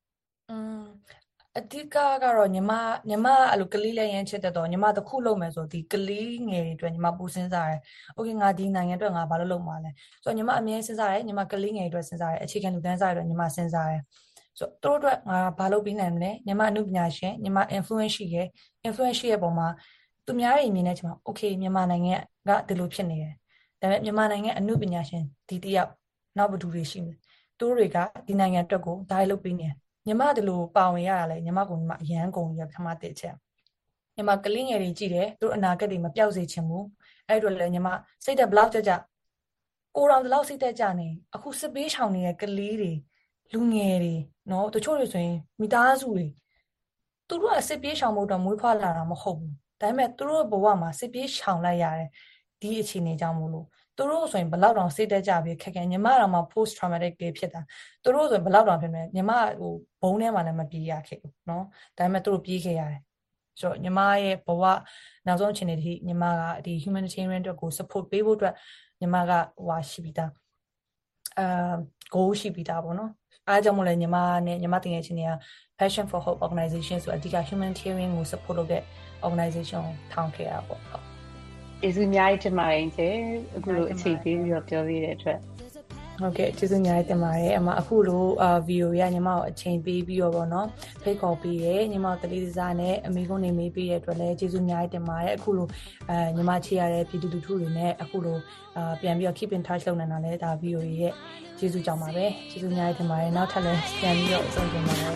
အဓိကကတော့ညီမအဲ့လိုကလေးလည်းရမ်းချစ်တတ်တော့ညီမတစ်ခုလုပ်မယ်ဆိုဒီကလေးငယ်တွေအတွက်ညီမပူစဉ်းစားတယ်။ Okay ငါဒီနိုင်ငံအတွက်ငါဘာလုပ်မှာလဲ။ဆိုတော့ညီမအမြဲစဉ်းစားတယ်ညီမကလေးငယ်တွေအတွက်စဉ်းစားတယ်အခြေခံလူတန်းစားတွေအတွက်ညီမစဉ်းစားတယ်။ဆိုတော့သူတို့အတွက်ငါဘာလုပ်ပေးနိုင်မလဲ။ညီမအမှုပညာရှင်ညီမ influence ရှိရဲ့ပုံမှာသူများတွေမြင်တဲ့အချိန်မှာ Okay မြန်မာနိုင်ငံကဒီလိုဖြစ်နေတယ်။ဒါပေမဲ့မြန်မာနိုင်ငံအမှုပညာရှင်ဒီတယောက်နောက်ဘယ်သူတွေရှိမလဲ။သူတို့တွေကဒီနိုင်ငံအတွက်ကိုဒါလုပ်ပေးနေတယ်။ညီမဒီလိုပါဝင်ရတာလဲညီမကိုညီမအရန်ကုန်ရပထမတစ်ချက်ညီမကလေးငယ်တွေကြည့်တယ်သူတို့အနာဂတ်တွေမပြောက်စေချင်ဘူးအဲ့အတွက်လဲညီမစိတ်သက်ဘလောက်ကြကိုတော်ဒီလောက်စိတ်သက်ကြနေအခုစစ်ပေးချောင်နေတဲ့ကလေးတွေလူငယ်တွေနော်တချို့တွေဆိုရင်မိသားစုတွေသူတို့ကစစ်ပေးချောင်ဖို့တော့မွေးဖွားလာတာမဟုတ်ဘူးဒါပေမဲ့သူတို့ဘဝမှာစစ်ပေးချောင်လိုက်ရတယ်ဒီအခြေအနေကြောင့်မို့လို့သူတို့ဆိုရင်ဘလောက်တောင်စိတ်သက်ကြပြီးခက်ခဲညီမတော့မှ post traumatic တွေဖြစ်တာသူတို့ဆိုရင်ဘလောက်တောင်ဖြစ်မယ်ညီမဟိုဘုံထဲမှာလည်းမပြေးရခဲ့ဘူးเนาะဒါပေမဲ့သူတို့ပြေးခဲ့ရတယ်ဆိုတော့ညီမရဲ့ဘဝနောက်ဆုံးအခြေအနေထိညီမကဒီ humanitarian အတွက်ကို support ပေးဖို့အတွက်ညီမကဟိုရှိပြီးသားgoal ရှိပြီးသားပေါ့နော်အားကြောင့်မို့လဲညီမနဲ့ညီမတင်ငယ်ချင်းတွေက Passion for Hope Organization ဆိုအဓိက humanitarian ကို support လုပ်တဲ့ organization ကိုထောင်ခဲ့ရပေါ့ကျေးဇူးအများကြီးတင်ပါတယ်အခုလိုအခြေပေးပြီးတော့ပြောပေးတဲ့အတွက်ဟုတ်ကဲ့ကျေးဇူးအများကြီးတင်ပါတယ်အမအခုလိုဗီဒီယိုရညီမကိုအချိန်ပေးပြီးတော့ဗောနော်ဖိတ်ခေါ်ပေးရဲညီမတလေးစားနဲ့အမေကုန်းနေမေးပေးတဲ့အတွက်လည်းကျေးဇူးအများကြီးတင်ပါတယ်အခုလိုညီမချေရတဲ့ပြည်သူလူထုတွေနဲ့အခုလိုပြန်ပြီးတော့ keep in touch လုပ်နေတာလည်းဒါဗီဒီယိုရဲ့ကျေးဇူးကြောင့်ပါပဲကျေးဇူးအများကြီးတင်ပါတယ်နောက်ထပ်လည်းပြန်ပြီးတော့အဆုံးတင်ပါတယ်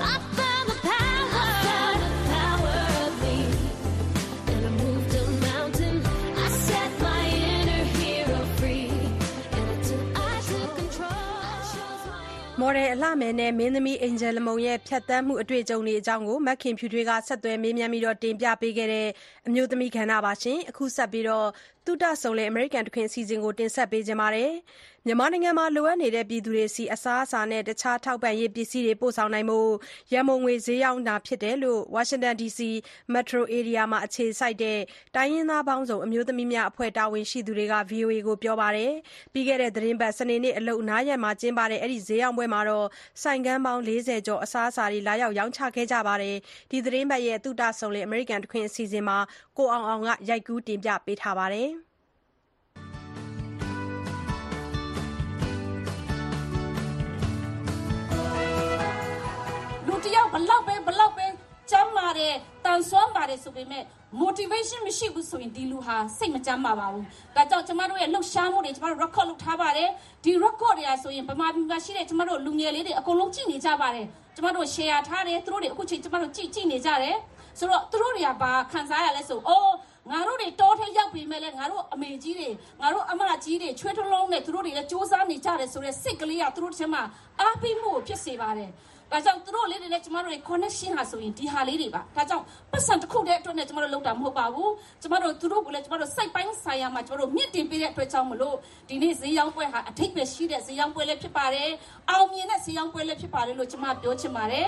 မော်ဒယ်အလှမယ်နဲ့မင်းသမီးအင်ဂျယ်လမုံရဲ့ဖြတ်သန်းမှုအတွေ့အကြုံတွေအကြောင်းကိုမခင်ဖြူထွေးကဆက်သွယ်မေးမြန်းပြီးတော့တင်ပြပေးခဲ့တဲ့အမျိုးသမီးကဏ္ဍပါရှင်အခုဆက်ပြီးတော့တုဒဆုံလေအမေရိကန်တခွင်အစီအစဉ်ကိုတင်ဆက်ပေးကြပါမယ်မြန်မာနိုင်ငံမှာလိုအပ်နေတဲ့ပြည်သူတွေစီအစားအစာနဲ့တခြားထောက်ပံ့ရေးပစ္စည်းတွေပို့ဆောင်နိုင်မှုရန်ပုံငွေဈေးရောက်တာဖြစ်တယ်လို့ Washington DC Metro Area မှာအခြေစိုက်တဲ့တိုင်းရင်းသားပေါင်းစုံအမျိုးသမီးများအဖွဲ့တာဝန်ရှိသူတွေက VOA ကိုပြောပါတယ်ပြီးခဲ့တဲ့သတင်းပတ်စနေနေ့အလုံနားရက်မှာကျင်းပတဲ့အဲ့ဒီဈေးရောက်ပွဲမှာတော့ဆိုင်ကန်းပေါင်း40ကျော်အစားအစာတွေလာရောက်ရောင်းချခဲ့ကြပါတယ်ဒီသတင်းပတ်ရဲ့တုဒဆုံလေအမေရိကန်တခွင်အစီအစဉ်မှာကိုအောင်အောင်ကရိုက်ကူးတင်ပြပေးထားပါတယ်တယောက်ဘလောက်ပဲကျမ်းပါတယ်တန်ဆွမ်းပါတယ်ဆိုပေမဲ့ motivation မရှိဘူးဆိုရင်ဒီလူဟာစိတ်မကျမ်းပါဘူး။ဒါကြောင့်ကျမတို့ရဲ့လှုပ်ရှားမှုတွေကျမတို့ record လုပ်ထားပါတယ်။ဒီ record တွေကဆိုရင်ဗမာပြည်မှာရှိတဲ့ကျမတို့လူငယ်လေးတွေအကုန်လုံးကြည့်နေကြပါတယ်။ကျမတို့ share ထားတယ်သူတို့တွေအခုချိန်ကျမတို့ကြည့်နေကြတယ်။ဆိုတော့သူတို့တွေကဘာခံစားရလဲဆိုငါတို့တွေတောထဲရောက်ပြီးမဲ့လဲငါတို့အမေကြီးတွေငါတို့အမကြီးတွေချွေးထွလုံးနဲ့သူတို့တွေလည်းစူးစမ်းနေကြတယ်ဆိုတဲ့စိတ်ကလေးကသူတို့ထဲမှာအားပေးမှုကိုဖြစ်စေပါတယ်။ဒါကြောင့်သူတို့လေးတွေနဲ့ကျမတို့ရဲ့ connection ဟာဆိုရင်ဒီဟာလေးတွေပါဒါကြောင့်ပတ်စံတစ်ခုတည်းအတွက်နဲ့ကျမတို့လုပ်တာမဟုတ်ပါဘူးကျမတို့သူတို့ကလည်းကျမတို့စိုက်ပိုင်းဆိုင်ရာမှာကျမတို့မြင့်တင်ပေးတဲ့အတွက်ကြောင့်မလို့ဒီနေ့ဈေးရောင်းပွဲဟာအထိပ်ပဲရှိတဲ့ဈေးရောင်းပွဲလေးဖြစ်ပါတယ်အောင်မြင်တဲ့ဈေးရောင်းပွဲလေးဖြစ်ပါတယ်လို့ကျမပြောချင်ပါတယ်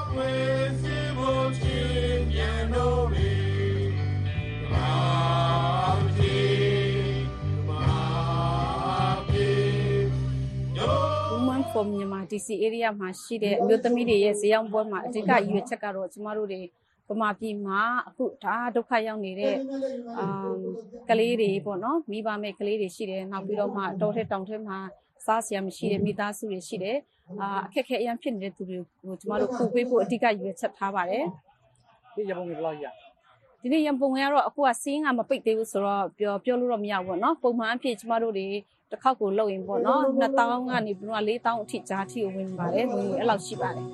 from Myanmar DC area မှာရှိတဲ့အမျိုးသမီးတွေရဲ့ဈေးရောင်းပွဲမှာအဓိကရည်ရွယ်ချက်ကတော့ကျမတို့တွေဗမာပြည်မှာအခုဒါဒုက္ခရောက်နေတဲ့ကလေးတွေပေါ့နော်မိဘမဲ့ကလေးတွေရှိတယ်နောက်ပြီးတော့မှတောထဲတောင်ထဲမှာစားစရာမရှိတဲ့မိသားစုတွေရှိတယ်အခက်အခဲအများဖြစ်နေတဲ့သူတွေကိုကျမတို့ကူပေးဖို့အဓိကရည်ရွယ်ချက်ထားပါတယ်ဒီရပုံငွေဘယ်လောက်ရဒီနေ့ရပုံငွေကတော့အခုကစီးငါမပိတ်သေးဘူးဆိုတော့ပြောလို့တော့မရဘူးပေါ့နော်ပုံမှန်အဖြစ်ကျမတို့တွေတစ်ခေါက်ကိုလုပ်ရင်ပေါ့နော်2000ကနေပြီးတော့4000အထိကြားအထိဝင်ပါတယ်ဝင်အဲ့လောက်ရှိပါတယ်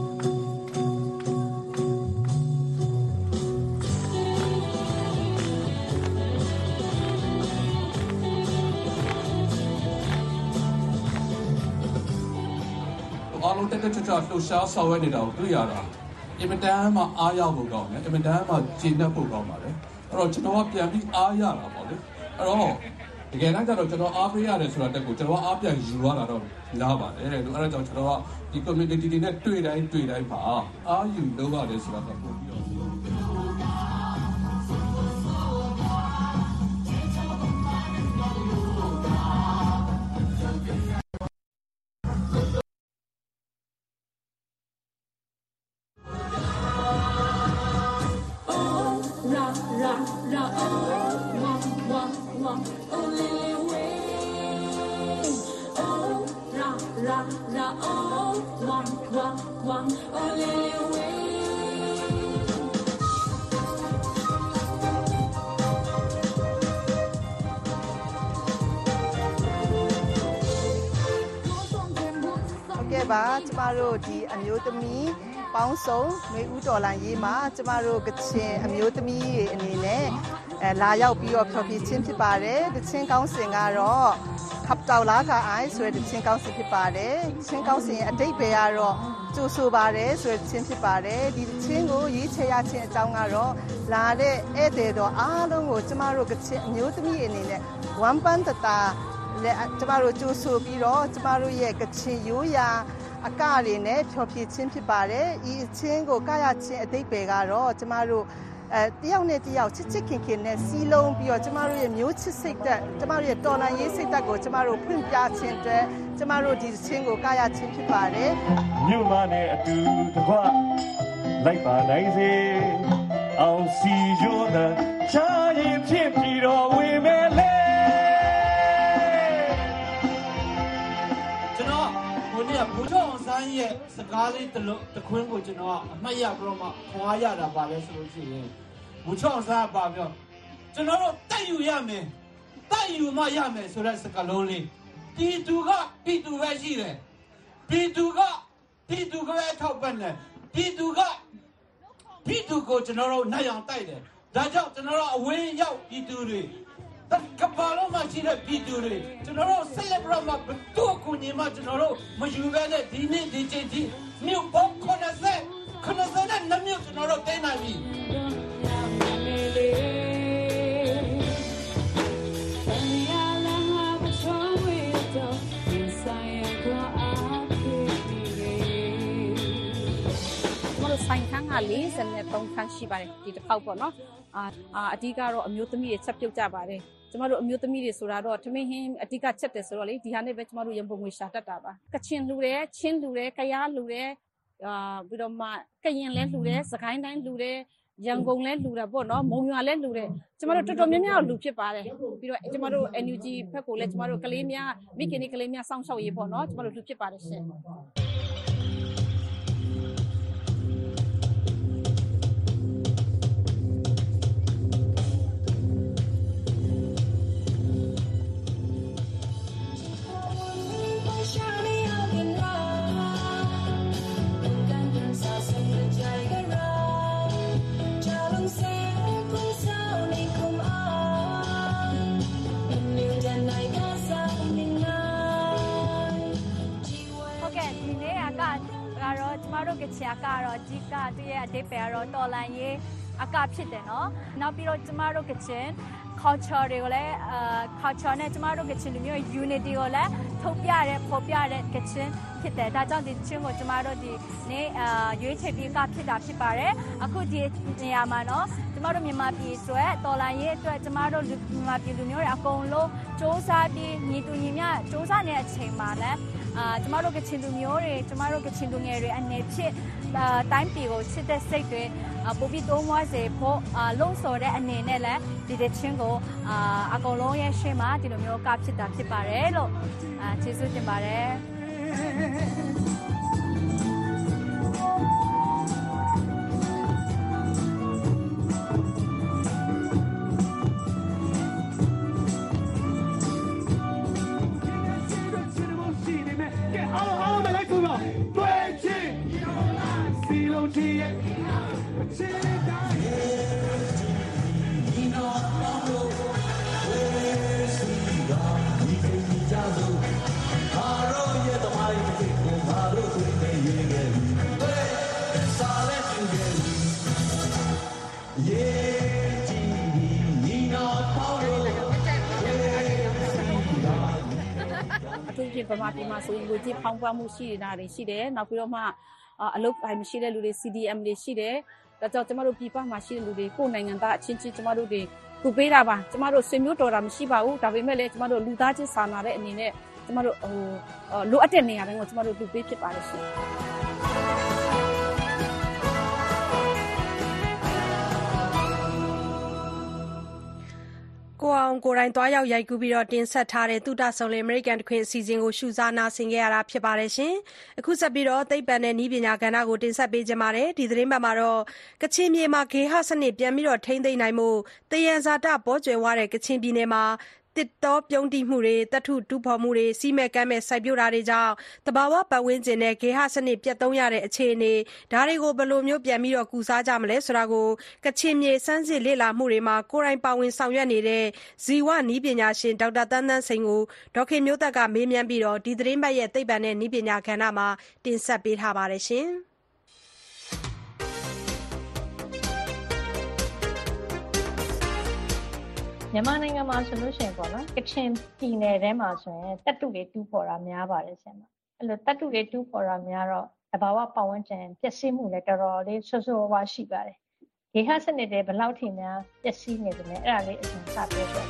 အားလုံးတက်ချာလှူရှားဆောင်ရွက်နေတာကိုတွေ့ရတာအင်မတန်မှအားရဖို့ကောင်းတယ်အင်မတန်မှကျေနပ်ဖို့ကောင်းပါတယ်အဲ့တော့ကျွန်တော်ကပြန်ပြီးအားရတာပေါ့လေအဲ့တော့တကယ်တော့ကျွန်တော်အားပေးရတယ်ဆိုတာတက်ကိုကျွန်တော်အားပြန်ယူရတာတော့လားပါတယ်လို့အဲ့ဒါကြောင့်ကျွန်တော်ကဒီ community တွေနဲ့တွေ့တိုင်းပါအားယူလုပ်ရတယ်ဆိုတာတော့ပို့ပြီးတော့ wah, oh lily wing. Oh ra ra ra, oh wah wah wah, oh lily wing. ကဲပါကျမတို့ဒီအမျိုးသမီးပေါင်းစုံမေဦးတော်လိုင်းရေးမှာကျမတို့ကချင်အမျိုးသမီးတွေအနေနဲ့လာရောက်ပြီးတော့ဖျော်ဖြေခြင်းဖြစ်ပါတယ်တချင်းကောင်းစင်ကတော့ခပ်တောက်လာကအိုင်ဆိုတဲ့တချင်းကောင်းစင်ဖြစ်ပါတယ်တချင်းကောင်းစင်ရဲ့အတိတ်ပဲကတော့ကြိုဆိုပါတယ်ဆိုတဲ့တချင်းဖြစ်ပါတယ်ဒီတချင်းကိုရေးချရခြင်းအကြောင်းကတော့လာတဲ့ဧည့်သည်တော်အားလုံးကိုကျမတို့ကချင်အမျိုးသမီးအနေနဲ့ဝမ်ပန်တတာကျမတို့ကြိုဆိုပြီးတော့ကျမတို့ရဲ့ကချင်ရိုးရာအကတွေနဲ့ဖျော်ဖြေခြင်းဖြစ်ပါတယ်။ဤအချင်းကိုကရခြင်းအတိတ်ပဲကတော့ကျမတို့တယောက်နဲ့တယောက်ချစ်ချစ်ခင်ခင်နဲ့စီးလုံးပြီးတော့ကျမတို့ရဲ့မျိုးချစ်စိတ်သက်ကျမတို့ရဲ့တော်လှန်ရေးစိတ်သက်ကိုကျမတို့ဖွင့်ပြခြင်းအတွက်ကျမတို့ဒီအချင်းကိုကရခြင်းဖြစ်ပါတယ်။မြို့မနဲ့အတူတကွလိုက်ပါနိုင်စေအောင်စီရိုးတဲ့ချာရင်ဖြစ်ပြီးတော့ဝေမဲ့လေကိုเนี่ยဘူချောင်းဆိုင်ရဲ့စကားလေးတခွင်းကိုကျွန်တော်အမှတ်ရပြီးတော့မှခွာရတာပါလဲဆိုလို့ရှိရင်ဘူချောင်းဆိုင်ပါပြောကျွန်တော်တို့တိုက်ယူရမယ်တိုက်ယူမှရမယ်ဆိုတဲ့စကားလုံးလေးပြည်သူကပြည်သူပဲရှိတယ်ပြည်သူကပြည်သူကပဲထောက်ပံ့တယ်ပြည်သူကပြည်သူကိုကျွန်တော်တို့နိုင်အောင်တိုက်တယ်ဒါကြောင့်ကျွန်တော်တို့အဝေးရောက်ပြည်သူတွေကဘာလို့မှရှိတဲ့ပြည်သူတွေကျွန်တော်တို့ဆက်လက်ပြမှာတို့ကိုညီမကျွန်တော်တို့မယူဘဲနဲ့ဒီနေ့ဒီချိန်ဒီမြို့ပေါင်း90နဲ့2မြို့ကျွန်တော်တို့တင်းနိုင်ပြီဆိုင်ခန်းက43ခန်းရှိပါတယ်ဒီတစ်ခေါက်ပေါ့နော်အဓိကတော့အမျိုးသမီးတွေချက်ပြုတ်ကြပါတယ်ကျမတို့အမျိုးသမီးတွေဆိုတာတော့ထမင်းဟင်းအဓိကချက်တယ်ဆိုတော့လေဒီဟာနဲ့ပဲကျမတို့ရံပုံငွေရှာတတ်တာပါကချင်လူတယ်ချင်းလူတယ်ကယားလူတယ်ပြီးတော့မှကရင်လဲလူတယ်စကိုင်းတိုင်းလူတယ်ရန်ကုန်လဲလူတာပေါ့နော်မုံရွာလဲလူတယ်ကျမတို့တော်တော်များများလူဖြစ်ပါတယ်ပြီးတော့ကျမတို့ NUG ဘက်ကိုလဲကျမတို့ကလေးများမိခင်တွေကလေးများစောင့်ရှောက်ရေးပေါ့နော်ကျမတို့လူဖြစ်ပါတယ်ရှင်ကချင်ကတော့အဓိကသူရဲ့အဓိပ္ပာယ်ကတော့တော်လန်ရေးအကဖြစ်တယ်နော်နောက်ပြီးတော့ကျမတို့ကချင် culture တွေကိုလည်းculture နဲ့ကျမတို့ကချင်လူမျိုး unity ကိုလည်းထုတ်ပြရဲဖော်ပြတဲ့ကချင်ဖြစ်တယ်ဒါကြောင့်ဒီချင်းကိုကျမတို့ဒီနေ့ရွေးချယ်ပြီးကဖြစ်တာဖြစ်ပါတယ်အခုဒီနေရာမှာနော်ကျမတို့မြန်မာပြည်ဆိုရဲတော်လန်ရေးအတွက်ကျမတို့မြန်မာပြည်လူမျိုးတွေအကုန်လုံးစ조사ပြီးညီတူညီမျှစ조사နေတဲ့အချိန်မှာလည်းကျမတို့ကချင်လူမျိုးတွေကျမတို့ကချင်လူငယ်တွေအနေဖြင့်တိုင်းပြည်ကိုချစ်တဲ့စိတ်တွေပိုပြီးတိုးမွားစေဖို့လုံးစော်တဲ့အနေနဲ့လည်းဒီတဲ့ချင်းကိုအကုန်လုံးရဲ့ရှေ့မှာဒီလိုမျိုးကဖြစ်တာဖြစ်ပါတယ်လို့ကျေးဇူးတင်ပါတယ်ဗမာပြည်မှာဆိုရင်လူကြီးဖောင်းပွားမှုရှိနေတာတွေရှိတယ်နောက်ပြီးတော့မှအလုပ်အကိုင်မရှိတဲ့လူတွေ CDM တွေရှိတယ်ဒါကြောင့်ကျမတို့ပြည်ပမှာရှိတဲ့လူတွေကိုယ်နိုင်ငံသားအချင်းချင်းကျမတို့တွေကူပေးတာပါကျမတို့ဆွေမျိုးတော်တာမရှိပါဘူးဒါပေမဲ့လည်းကျမတို့လူသားချင်းစာနာတဲ့အနေနဲ့ကျမတို့လိုအပ်တဲ့နေရာတိုင်းကိုကျမတို့ကူပေးဖြစ်ပါတယ်ရှင်ကကိုအောင်ကိုယ်တိုင်သွားရောက်ရိုက်ကူးပြီးတင်ဆက်ထားတဲ့သုတစုံလင်အမေရိကန်တခွင်အစီအစဉ်ကိုရှုစားနာဆင်ခဲ့ရတာဖြစ်ပါတယ်။အခုဆက်ပြီးသိပ္ပံနဲ့နည်းပညာကဏ္ဍကိုတင်ဆက်ပေးကြပါမယ်။ဒီသတင်းပတ်မှာကချင်ပြည်မှာဂေဟစနစ်ပြန်ပြီးထိန်းသိမ်းနိုင်ဖို့သယံဇာတပေါကြွယ်ဝတဲ့ကချင်ပြည်နယ်မှာသစ်တောပြုန်းတီးမှုတွေသတ္တုတူးဖော်မှုတွေစီးမဲ့ကမ်းမဲ့စိုက်ပျိုးတာတွေကြောင့်သဘာဝပတ်ဝန်းကျင်နဲ့ဂေဟစနစ်ပျက်သုဉ်းရတဲ့အခြေအနေဒါတွေကိုဘယ်လိုပြန်ပြီးကုစားကြမလဲဆိုတာကိုကချင်မြေစမ်းစစ်လေ့လာမှုတွေမှာကိုယ်တိုင်ပါဝင်ဆောင်ရွက်နေတဲ့ဇီဝနည်းပညာရှင်ဒေါက်တာသန်းသန်းစိန်ကိုဒေါ်ခင်မျိုးသက်ကမေးမြန်းပြီးဒီသတင်းပတ်ရဲ့သိပ္ပံနဲ့နည်းပညာကဏ္ဍမှာတင်ဆက်ပေးထားပါတယ်။မြန်မာနိုင်ငံမှာဆိုလို့ရှိရင်ပေါ့နော်ကချင်ပြည်နယ်ထဲမှာဆိုရင်တပ်တုတွေတူးဖော်တာများပါတယ်ဆရာမအဲ့လိုတပ်တုတွေတူးဖော်တာများတော့သဘာဝပတ်ဝန်းကျင်ပျက်စီးမှုလည်းတော်တော်လေးဆိုးဆိုးဝါးရှိပါတယ်ဂေဟစနစ်တွေဘယ်လောက်ထိများပျက်စီးနေတယ်လဲအဲ့ဒါလေးအရင်စပြောပြ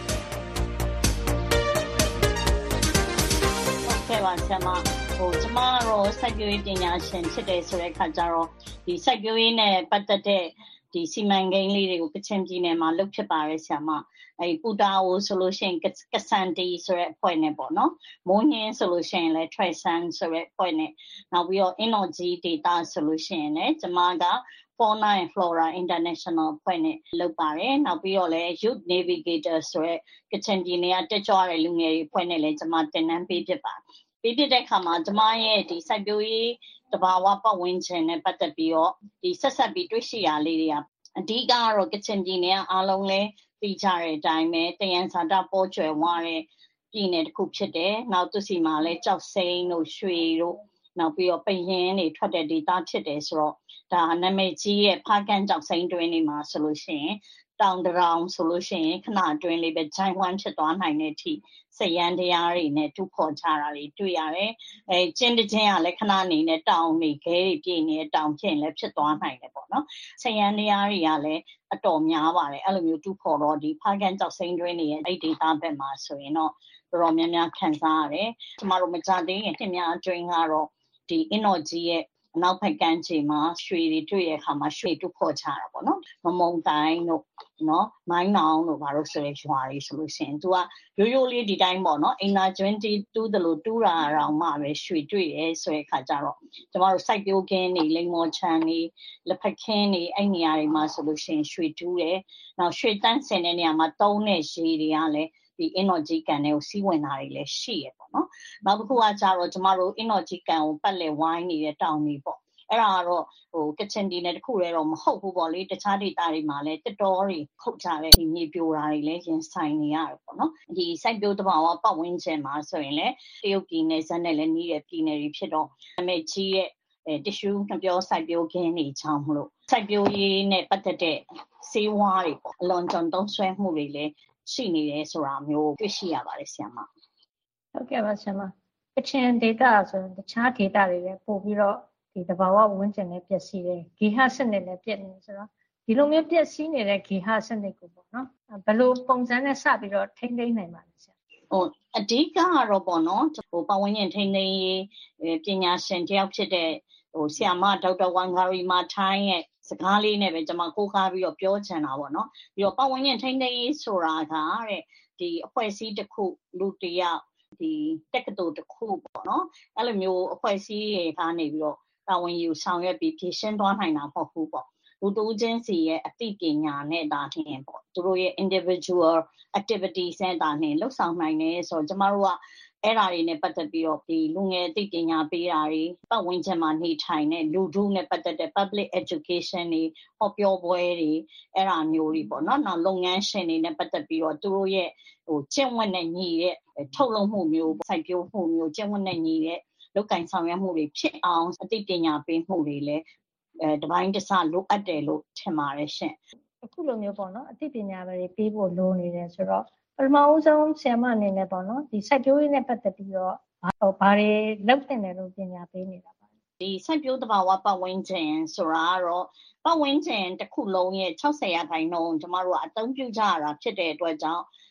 ခဲ့ပါဆရာမကျမတို့စိုက်ပျိုးရေးပညာရှင်ဖြစ်တယ်ဆိုတဲ့အခါကျတော့ဒီစိုက်ပျိုးရေးနဲ့ပတ်သက်တဲ့ဒီစီမံကိန်းလေးတွေကိုကချင်ပြည်နယ်မှာလုပ်ဖြစ်ပါတယ်ဆရာမပူတာအိုဆိုလို့ရှိရင်ကဆန်တီဆိုတဲ့အဖွဲ့နဲ့ပေါ့နော်မိုးညင်းဆိုလို့ရှိရင်လည်း Tresan ဆိုတဲ့အဖွဲ့နဲ့နောက်ပြီးတော့ Energy Data ဆိုလို့ရှိရင်လည်းကျမက Fauna and Flora International အဖွဲ့နဲ့လုပ်ပါတယ်နောက်ပြီးတော့လည်း Youth Navigator ဆိုတဲ့ကချင်ပြည်နယ်ကတက်ကြွတဲ့လူငယ်တွေအဖွဲ့နဲ့လည်းကျမတင်နန်းပေးဖြစ်ပါတယ်ပေးဖြစ်တဲ့အခါမှာကျမရဲ့ဒီစိုက်ပျိုးရေးတဘာဝပတ်ဝန်းကျင်နဲ့ပတ်သက်ပြီးတော့ဒီဆက်ဆက်ပြီးတွေ့ရှိရလေးတွေကအဓိကကတော့ကချင်ပြည်နယ်ကအားလုံးလည်းသိကြတဲ့အတိုင်းပဲတယံဇာတပေါ်ကျွယ်ဝတဲ့ပြည်နယ်တစ်ခုဖြစ်တယ်နောက်သူစီမှာလည်းကြောက်စိမ်းတို့ရွှေတို့နောက်ပြီးတော့ပရင်တွေထွက်တဲ့ဒေသဖြစ်တယ်ဆိုတော့ဒါနာမည်ကြီးရဲ့ဖားကန့်ကြောက်စိမ်းတွင်းတွေမှာဆိုလို့ရှိရင်တောင်တရောင်ဆိုလို့ရှိရင်ခဏအတွင်းလေးပဲဂျိုင်းဝမ်းဖြစ်သွားနိုင်တဲ့အထိစရန်တရားတွေနဲ့တူဖော်ကြတာတွေတွေ့ရတယ်။ကျင်းတချင်းကလည်းခဏနေနဲ့တောင်နေခဲတွေပြည့်နေတဲ့တောင်ဖြစ်လည်းဖြစ်သွားနိုင်တယ်ပေါ့နော်။စရန်တရားတွေကလည်းအတော်များပါတယ်။အဲ့လိုမျိုးတူဖော်တော့ဒီဖားကန်ကြောက်စိမ်းတွင်းတွေရဲ့အဲ့ဒီဒေသဘက်မှာဆိုရင်တော့တော်တော်များများခံစားရတယ်။ကျမတို့မကြသေးခင်နှစ်များအတွင်းကတော့ဒီ energy ရဲ့အနောက်ဘက်ကမ်းခြေမှာရွှေတွေတွေ့ရတဲ့အခါမှာရွှေတူဖော်ချတာပေါ့နော်မမုံတိုင်းတို့နော်မိုင်းနောင်တို့ဘာလို့ဆိုရဲရွာတွေဆိုလို့ရှိရင် तू ကရိုးရိုးလေးဒီတိုင်းပေါ့နော်အင်နာကျွန်းတီးတူးတယ်လို့တူးတာတော့မှပဲရွှေတွေ့ရဲဆိုတဲ့အခါကျတော့ကျမတို့စိုက်ပျိုးခင်းတွေလိမ္မော်ချမ်းတွေလက်ဖက်ခင်းတွေအဲ့နေရာတွေမှာဆိုလို့ရှိရင်ရွှေတူးတယ်နောက်ရွှေတန်းစင်တဲ့နေရာမှာတုံးတဲ့ရေတွေကလည်းဒီ energy ကန်တွေကိုစီးဝင်တာတွေလည်းရှိရပေါ့နော်နောက်တစ်ခုကကြတော့ကျမတို့ energy ကန်ကိုပတ်လည်ဝိုင်းနေတဲ့တောင်တွေပေါ့အဲ့ဒါကတော့ကချင်ပြည်နယ်တစ်ခုတည်းတော့မဟုတ်ဘူးပေါ့လေတခြားဒေသတွေမှာလည်းတက်တော်တွေခုတ်ကြတဲ့ဒီမြေပြိုတာတွေလည်းရင်ဆိုင်နေရတယ်ပေါ့နော်ဒီစိုက်ပျိုးတဘာဝပတ်ဝန်းကျင်မှာဆိုရင်လည်းတရုတ်ပြည်နယ်ဇက်နဲ့လည်းနှီးတဲ့ပြည်နယ်တွေဖြစ်တော့အမေကြီးရဲ့တ िश ူးနှပြောစိုက်ပျိုးခင်းတွေချောင်းမလို့စိုက်ပျိုးရေးနဲ့ပတ်သက်တဲ့စေဝါးတွေပေါ့အလွန်ကြုံသုံးဆွဲမှုတွေလည်းရှိနေတယ်ဆိုတာမျိုးတွေ့ရှိရပါတယ်ဆရာမဟုတ်ကဲ့ပါဆရာမကချင်ဒေသဆိုရင်တခြားဒေသတွေလည်းပို့ပြီးတော့ဒီသဘာဝဝန်းကျင်နဲ့ပျက်စီးတယ်ဂေဟစနစ်နဲ့ပြည့်နေဆိုတော့ဒီလိုမျိုးပျက်စီးနေတဲ့ဂေဟစနစ်ကိုပေါ့နော်ဘယ်လိုပုံစံနဲ့စပြီးတော့ထိန်းသိမ်းနိုင်ပါလဲဆရာအဓိကကတော့ပေါ့နော်ပတ်ဝန်းကျင်ထိန်းသိမ်းရေးပညာရှင်တယောက်ဖြစ်တဲ့ဆရာမဒေါက်တာဝန်ဂါရီမာထိုင်းရဲ့စကားလေးနဲ့ပဲကျွန်မကိုးကားပြီးတော့ပြောချင်တာပေါ့နော်ပြီးတော့ပတ်ဝန်းကျင်ထိန်းသိမ်းရေးဆိုတာကတဲ့ဒီအဖွဲ့အစည်းတစ်ခုလူတယောက်ဒီတက္ကသိုလ်တစ်ခုပေါ့နော်အဲ့လိုမျိုးအဖွဲ့အစည်းတွေကနေပြီးတော့တာဝန်ယူဆောင်ရွက်ပြီးဖြည့်ရှင်းသွားနိုင်တာမဟုတ်ဘူးပေါ့လူတူးချင်းစီရဲ့အသိပညာနဲ့ဒါထင်ပေါ့သူတို့ရဲ့ individual activities နဲ့ဒါနဲ့လှုပ်ဆောင်နိုင်တယ်ဆိုတော့ကျမတို့ကအဲ့ဒါတွေနဲ့ပတ်သက်ပြီးတော့ဒီလူငယ်အသိပညာပေးတာတွေပတ်ဝန်းကျင်မှာနေထိုင်တဲ့လူထုနဲ့ပတ်သက်တဲ့ public education တွေဟောပြောပွဲတွေအဲ့ဒါမျိုးတွေပေါ့နော်နောက်လုပ်ငန်းရှင်တွေနဲ့ပတ်သက်ပြီးတော့သူတို့ရဲ့ကျင့်ဝတ်နဲ့ညီတဲ့ထုတ်လုပ်မှုမျိုးစိုက်ပျိုးမှုမျိုးကျင့်ဝတ်နဲ့ညီတဲ့လုပ်ကင်ဆောင်ရွက်မှုတွေဖြစ်အောင်အသိပညာပေးမှုတွေလည်းတပိုင်းတစလိုအပ်တယ်လို့ထင်ပါတယ်ရှင်အခုလိုမျိုးပေါ့နော်အသိပညာတွေပေးဖို့လိုနေတယ်ဆိုတော့ပထမဦးဆုံးဆရာမအနေနဲ့ပေါ့နော်ဒီစိုက်ပျိုးရေးနဲ့ပတ်သက်ပြီးတော့ဘာတွေလုပ်သင့်တယ်လို့ပညာပေးနေတာပါဒီစိုက်ပျိုးတဘာဝပတ်ဝန်းကျင်ဆိုတာကတော့ပတ်ဝန်းကျင်တစ်ခုလုံးရဲ့60%ကျမတို့ကအသုံးပြုကြရတာဖြစ်တဲ့အတွက်ကြောင့်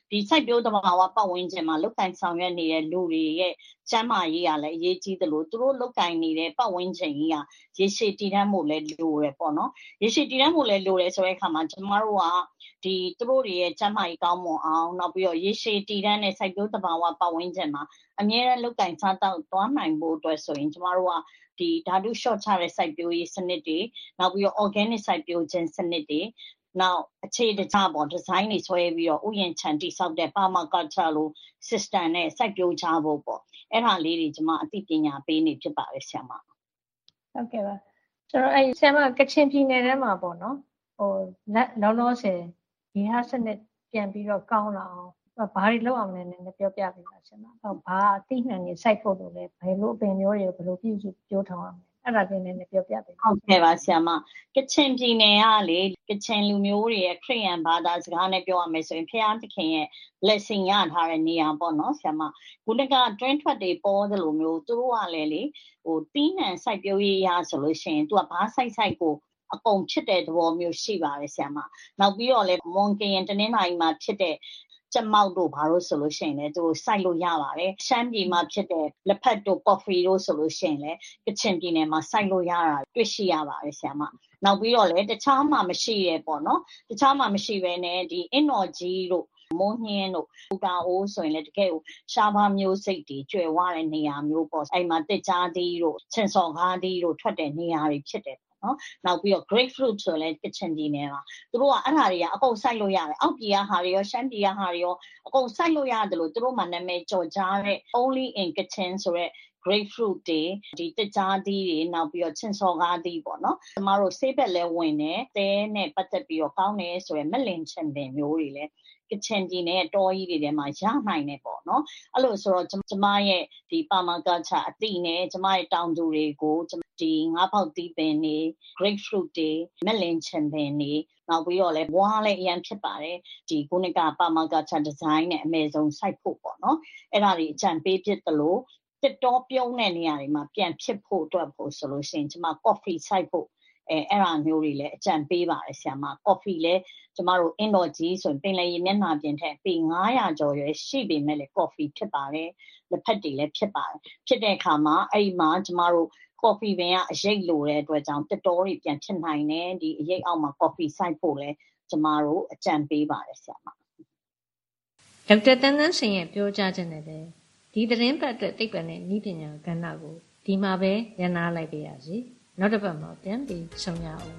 ဒီစိုက်ပျိုးသဘာဝပတ်ဝန်းကျင်မှာလုပ်ကိုင်ဆောင်ရွက်နေတဲ့လူတွေရဲ့ကျန်းမာရေးကလည်းအရေးကြီးသလိုသူတို့လုပ်ကိုင်နေတဲ့ပတ်ဝန်းကျင်ကြီးကရေရှည်တည်တံ့မှုလည်းလိုရပေါ့နော်ရေရှည်တည်တံ့မှုလည်းလိုတယ်ဆိုတဲ့အခါမှာကျမတို့ကဒီသူတို့တွေရဲ့ကျန်းမာရေးကောင်းမွန်အောင်နောက်ပြီးတော့ရေရှည်တည်တံ့တဲ့စိုက်ပျိုးသဘာဝပတ်ဝန်းကျင်မှာအမြဲတမ်းလုပ်ကိုင်စားတောက်သွားနိုင်ဖို့အတွက်ဆိုရင်ကျမတို့ကဒီဓာတုလျှော့ချတဲ့စိုက်ပျိုးရေးစနစ်တွေနောက်ပြီးတော့ organic စိုက်ပျိုးခြင်းစနစ်တွေနောက်အခြေတကျပေါ့ design တွေဆွဲပြီးတော့ဥယျာဉ်ခြံတိဆောက်တဲ့ permaculture လို့ system နဲ့စိုက်ပျိုးကြဖို့ပေါ့အဲ့ဒါလေးတွေကျွန်မအသိပညာပေးနေဖြစ်ပါတယ်ဆရာမဟုတ်ကဲ့ပါဆိုတော့အဲ့ဆရာမကချင်ပြည်နယ်ထဲမှာပေါ့နော်ဟိုလောလောဆယ်ဒီဟာစနစ်ပြန်ပြီးတော့ကောင်းလာအောင်ဘာတွေလုပ်အောင်လဲနည်းနည်းပြောပြပေးပါဆရာမဘာအသိဉာဏ်တွေစိုက်ဖို့လို့လဲဘယ်လိုအပင်မျိုးတွေကိုဘယ်လိုပြုစုပြောထောင်အောင်အဲ့ဒါလေးနည်းနည်းပြောပြပေးဟုတ်ကဲ့ပါဆရာမကချင်ပြည်နယ်ကလေကချင်လူမျိုးတွေရဲ့ခရစ်ယာန်ဘာသာစကားနဲ့ပြောရမယ်ဆိုရင်ဖျားသခင်ရဲ့ blessing ရထားတဲ့နေရာပေါ့နော်ဆရာမခုနက train ထွက်တွေပေါ်သလိုမျိုးသူတို့ကလည်းလေဟိုတီးနှံစိုက်ပျိုးရေးရဆိုလို့ရှိရင်သူကဘာစိုက်ကိုအကုန်ဖြစ်တဲ့သဘောမျိုးရှိပါတယ်ဆရာမနောက်ပြီးတော့လေမွန်ကရင်တနင်္လာရီမှာဖြစ်တဲ့ကျမောက်တို့ဘာလို့ဆိုလို့ရှိရင်လည်းသူစိုက်လို့ရပါတယ်ရှမ်းပြည်မှာဖြစ်တဲ့လက်ဖက်တို့ကော်ဖီတို့ဆိုလို့ရှိရင်လည်းကချင်ပြည်နယ်မှာစိုက်လို့ရတာတွေ့ရှိရပါတယ်ဆရာမနောက်ပြီးတော့လည်းတခြားမှာမရှိရပေါ့နော်တခြားမှာမရှိဘဲနဲ့ဒီအင်နော်ကြီးတို့မိုးညင်းတို့ပူတာအိုးဆိုရင်လည်းတကယ်ကိုရှားပါမျိုးစိတ်တွေကျွယ်ဝတဲ့နေရာမျိုးပေါ့အဲ့မှာတစ်ကြားသီးတို့ချင်စော်ကားသီးတို့ထွက်တဲ့နေရာတွေဖြစ်တယ်နော်နောက်ပြီးတော့ grapefruit ဆိုလည်းကချင်ပြည်နယ်မှာသူတို့ကအဲ့ဟာတွေကအကုန်စိုက်လို့ရတယ်အောက်ပြည်ကဟာတွေရောရှမ်းပြည်ကဟာတွေရောအကုန်စိုက်လို့ရတယ်လို့သူတို့မှနာမည်ကြော်ကြားတဲ့ only in Kachin ဆိုတဲ့ grapefruit တွေဒီတစ်ကြားသီးတွေနောက်ပြီးတော့ချင်စော်ကားသီးပေါ့နော်ကျမတို့ဆေးဘက်လဲဝင်တယ်တဲနဲ့ပတ်သက်ပြီးတော့ကောင်းတယ်ဆိုရယ်မက်လင်ချင်ပင်မျိုးတွေလဲကချင်ပြည်နယ်တောကြီးတွေထဲမှာရနိုင်တယ်ပေါ့နော်အဲ့လိုဆိုတော့ကျမရဲ့ဒီ permaculture အသိနဲ့ကျမရဲ့တောင်သူတွေကိုဒီငါးပေါက်သီးပင်တွေ grapefruit တွေမက်လင်ချင်ပင်တွေနောက်ပြီးတော့လဲဝါးလည်းအရင်ဖြစ်ပါတယ်ဒီခုနက permaculture design နဲ့အမေဆုံးစိုက်ဖို့ပေါ့နော်အဲ့ဒါတွေအကြံပေးဖြစ်သလိုတစ်တောပြုံးတဲ့နေရာတွေမှာပြန်ဖြစ်ဖို့အတွက်ဖို့ဆိုလို့ရှိရင်ကျမ coffee စိုက်ဖို့အဲ့ဒါမျိုးတွေလည်းအကြံပေးပါတယ်ဆရာမ coffee လည်းကျမတို့ indoor ကြီးဆိုရင်ပင်လယ်ရေမျက်နှာပြင်ထက်ပေ900ကျော်ရွယ်ရှိပေမဲ့လည်း coffee ဖြစ်ပါတယ်လက်ဖက်တွေလည်းဖြစ်ပါတယ်ဖြစ်တဲ့အခါမှာအဲ့ဒီမှာကျမတို့ coffee ပင်ကအရိပ်လိုတဲ့အတွက်ကြောင့်တစ်တောတွေပြန်ဖြစ်နိုင်တယ်ဒီအရိပ်အောက်မှာ coffee စိုက်ဖို့လည်းကျမတို့အကြံပေးပါတယ်ဆရာမဒေါက်တာတန်းတန်းရှင်ရဲ့ပြောကြားချက်နဲ့လည်းဒီသတင်းပတ်အတွက်သိပ္ပံနဲ့နည်းပညာကဏ္ဍကိုဒီမှာပဲရနာလိုက်ပါရစေနောက်တစ်ပတ်မှာပြန်ပြီးဆုံရအောင်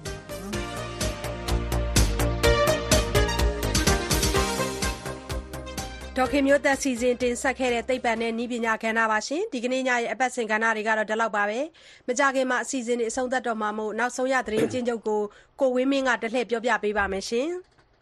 ဒေါခင်မျိုးသက်စီစဉ်တင်ဆက်ခဲ့တဲ့သိပ္ပံနဲ့နည်းပညာကဏ္ဍပါရှင်ဒီကနေ့ညရဲ့အပတ်စဉ်ကဏ္ဍတွေကတော့ဒီလောက်ပါပဲမကြခင်မှာအစီအစဉ်တွေအဆုံးသတ်တော့မှာမို့နောက်ဆုံးရသတင်းချင်းချုပ်ကိုဝင်းမင်းကတလှည့်ပြောပြပေးပါမယ်ရှင်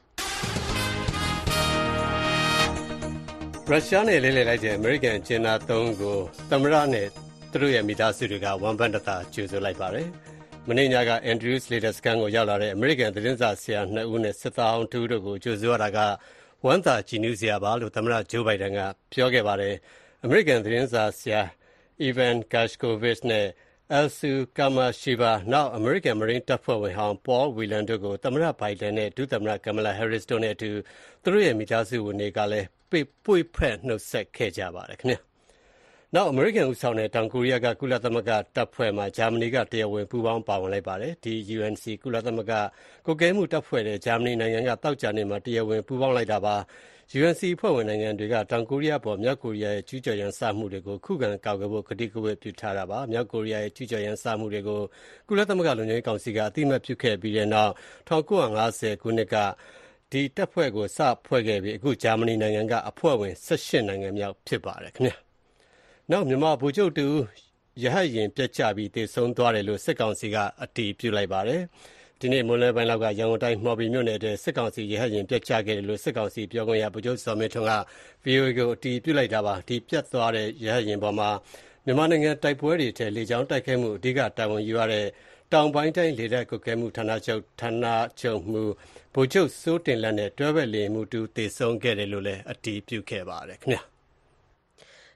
ရုရှားနဲ့လဲလှယ်လိုက်တဲ့အမေရိကန်ကျင်းသား3ကိုသမ္မတနဲ့သူတို့ရဲ့မိသားစုတွေကဝမ်ဘတ်တတာကြိုဆိုလိုက်ပါတယ်။မနေ့ညက Andrews လေတပ်စခန်းကိုရောက်လာတဲ့အမေရိကန်သတင်းစာဆရာ2ဦးနဲ့စစ်သားအောင်2ဦးတို့ကိုကြိုဆိုရတာကဝမ်းသာကြည်နူးစရာပါလို့သမ္မတဂျိုးဘိုင်ဒန်ကပြောခဲ့ပါတယ်။အမေရိကန်သတင်းစာဆရာ Evan Gershkovich နဲ့ Elsu Kamashiba နောက်အမေရိကန်မရင်းတပ်ဖွဲ့ဝင်ဟောင်း Paul Whelan တို့ကိုသမ္မတဘိုင်ဒန်နဲ့ဒုသမ္မတ Kamala Harris တို့နဲ့အတူသူတို့ရဲ့မိသားစုဝင်တွေကလည်းပွေဖက်နှုတ်ဆက်ခဲ့ကြပါတယ်ခင်ဗျာ။နောက်အမေရိကန်ဦးဆောင်တဲ့တောင်ကိုရီးယားကကုလသမဂ္ဂတပ်ဖွဲ့မှာဂျာမနီကတရားဝင်ပူးပေါင်းပါဝင်လိုက်ပါတယ်။ဒီ UNC ကုလသမဂ္ဂကွပ်ကဲမှုတပ်ဖွဲ့တဲ့ဂျာမနီနိုင်ငံကတောက်ကြနေမှာတရားဝင်ပူးပေါင်းလိုက်တာပါ။ UNC ဖွဲ့ဝင်နိုင်ငံတွေကတောင်ကိုရီးယားပေါ်မြောက်ကိုရီးယားရဲ့ကျူးကျော်ရန်စမှုတွေကိုခုခံကာကွယ်ဖို့ကတိကဝတ်ပြုထားတာပါ။မြောက်ကိုရီးယားရဲ့ကျူးကျော်ရန်စမှုတွေကိုကုလသမဂ္ဂလုံခြုံရေးကောင်စီကအသိအမှတ်ပြုခဲ့ပြီးတဲ့နောက်1950ခုနှစ်ကဒီတပ်ဖွဲ့ကိုစဖွဲ့ခဲ့ပြီးအခုဂျာမနီနိုင်ငံကအဖွဲ့ဝင်18နိုင်ငံမြောက်ဖြစ်ပါတယ်ခင်ဗျာ။နောက်မြန်မာဗိုလ်ချုပ်တူရဟတ်ယာဉ်ပြတ်ကျပြီးသေဆုံးသွားတယ်လို့စစ်ကောင်စီကအတည်ပြုလိုက်ပါတယ်။ဒီနေ့မွန်းလွဲပိုင်းလောက်ကရန်ကုန်တိုင်းမှော်ဘီမြို့နယ်ထဲစစ်ကောင်စီရဟတ်ယာဉ်ပြတ်ကျခဲ့တယ်လို့စစ်ကောင်စီပြောခွင့်ရဗိုလ်ချုပ်စောမင်းထွန်းက VOA ကိုအတည်ပြုလိုက်တာပါ။ဒီပြတ်သွားတဲ့ရဟတ်ယာဉ်ပေါ်မှာမြန်မာနိုင်ငံတိုက်ပွဲတွေထဲလေကြောင်းတိုက်ခိုက်မှုအဓိကတာဝန်ယူရတဲ့တောင်ပိုင်းတိုင်းလေတပ်ကွပ်ကဲမှုဌာနချုပ်မှူးဗိုလ်ချုပ်စိုးတင်လက်နဲ့တွဲဘက်လေယာဉ်မှူးတူသေဆုံးခဲ့တယ်လို့လည်းအတည်ပြုခဲ့ပါတယ်ခင်ဗျာ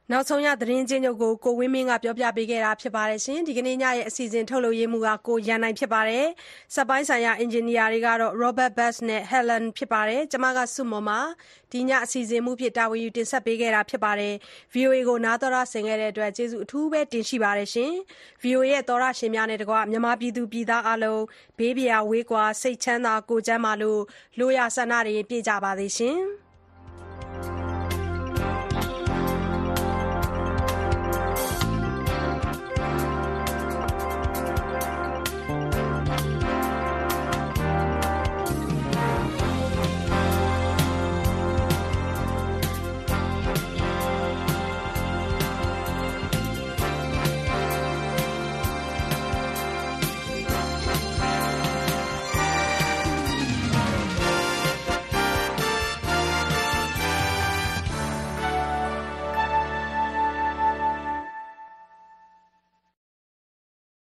နောက်ဆုံးရသတင်းချင်းချုပ်ကိုကိုဝင်းမင်းကပြောပြပေးခဲ့တာဖြစ်ပါတယ်ရှင်ဒီကနေ့ညရဲ့အစီအစဉ်ထုတ်လုပ်ရေးမှူးကကိုရန်နိုင်ဖြစ်ပါတယ်စက်ပိုင်းဆိုင်ရာအင်ဂျင်နီယာတွေကတော့ Robert Bass နဲ့ Helen ဖြစ်ပါတယ်ကျွန်မကစုမော်မှာဒီညအစီအစဉ်မှုဖြစ်တာဝန်ယူတင်ဆက်ပေးခဲ့တာဖြစ်ပါတယ် VOA ကိုနားတော်ရဆင်ခဲ့တဲ့အတွက်ကျေးဇူးအထူးပဲတင်ရှိပါတယ်ရှင် VOA ရဲ့တော်ရရှင်များနဲ့တကွမြန်မာပြည်သူပြည်သားအလုံးဘေးပြာဝေးကွာစိတ်ချမ်းသာကိုကျန်းမာလို့လိုရာဆန္ဒတွေပြည့်ကြပါသေးရှင်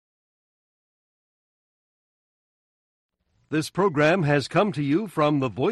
This program has come to you from the Voice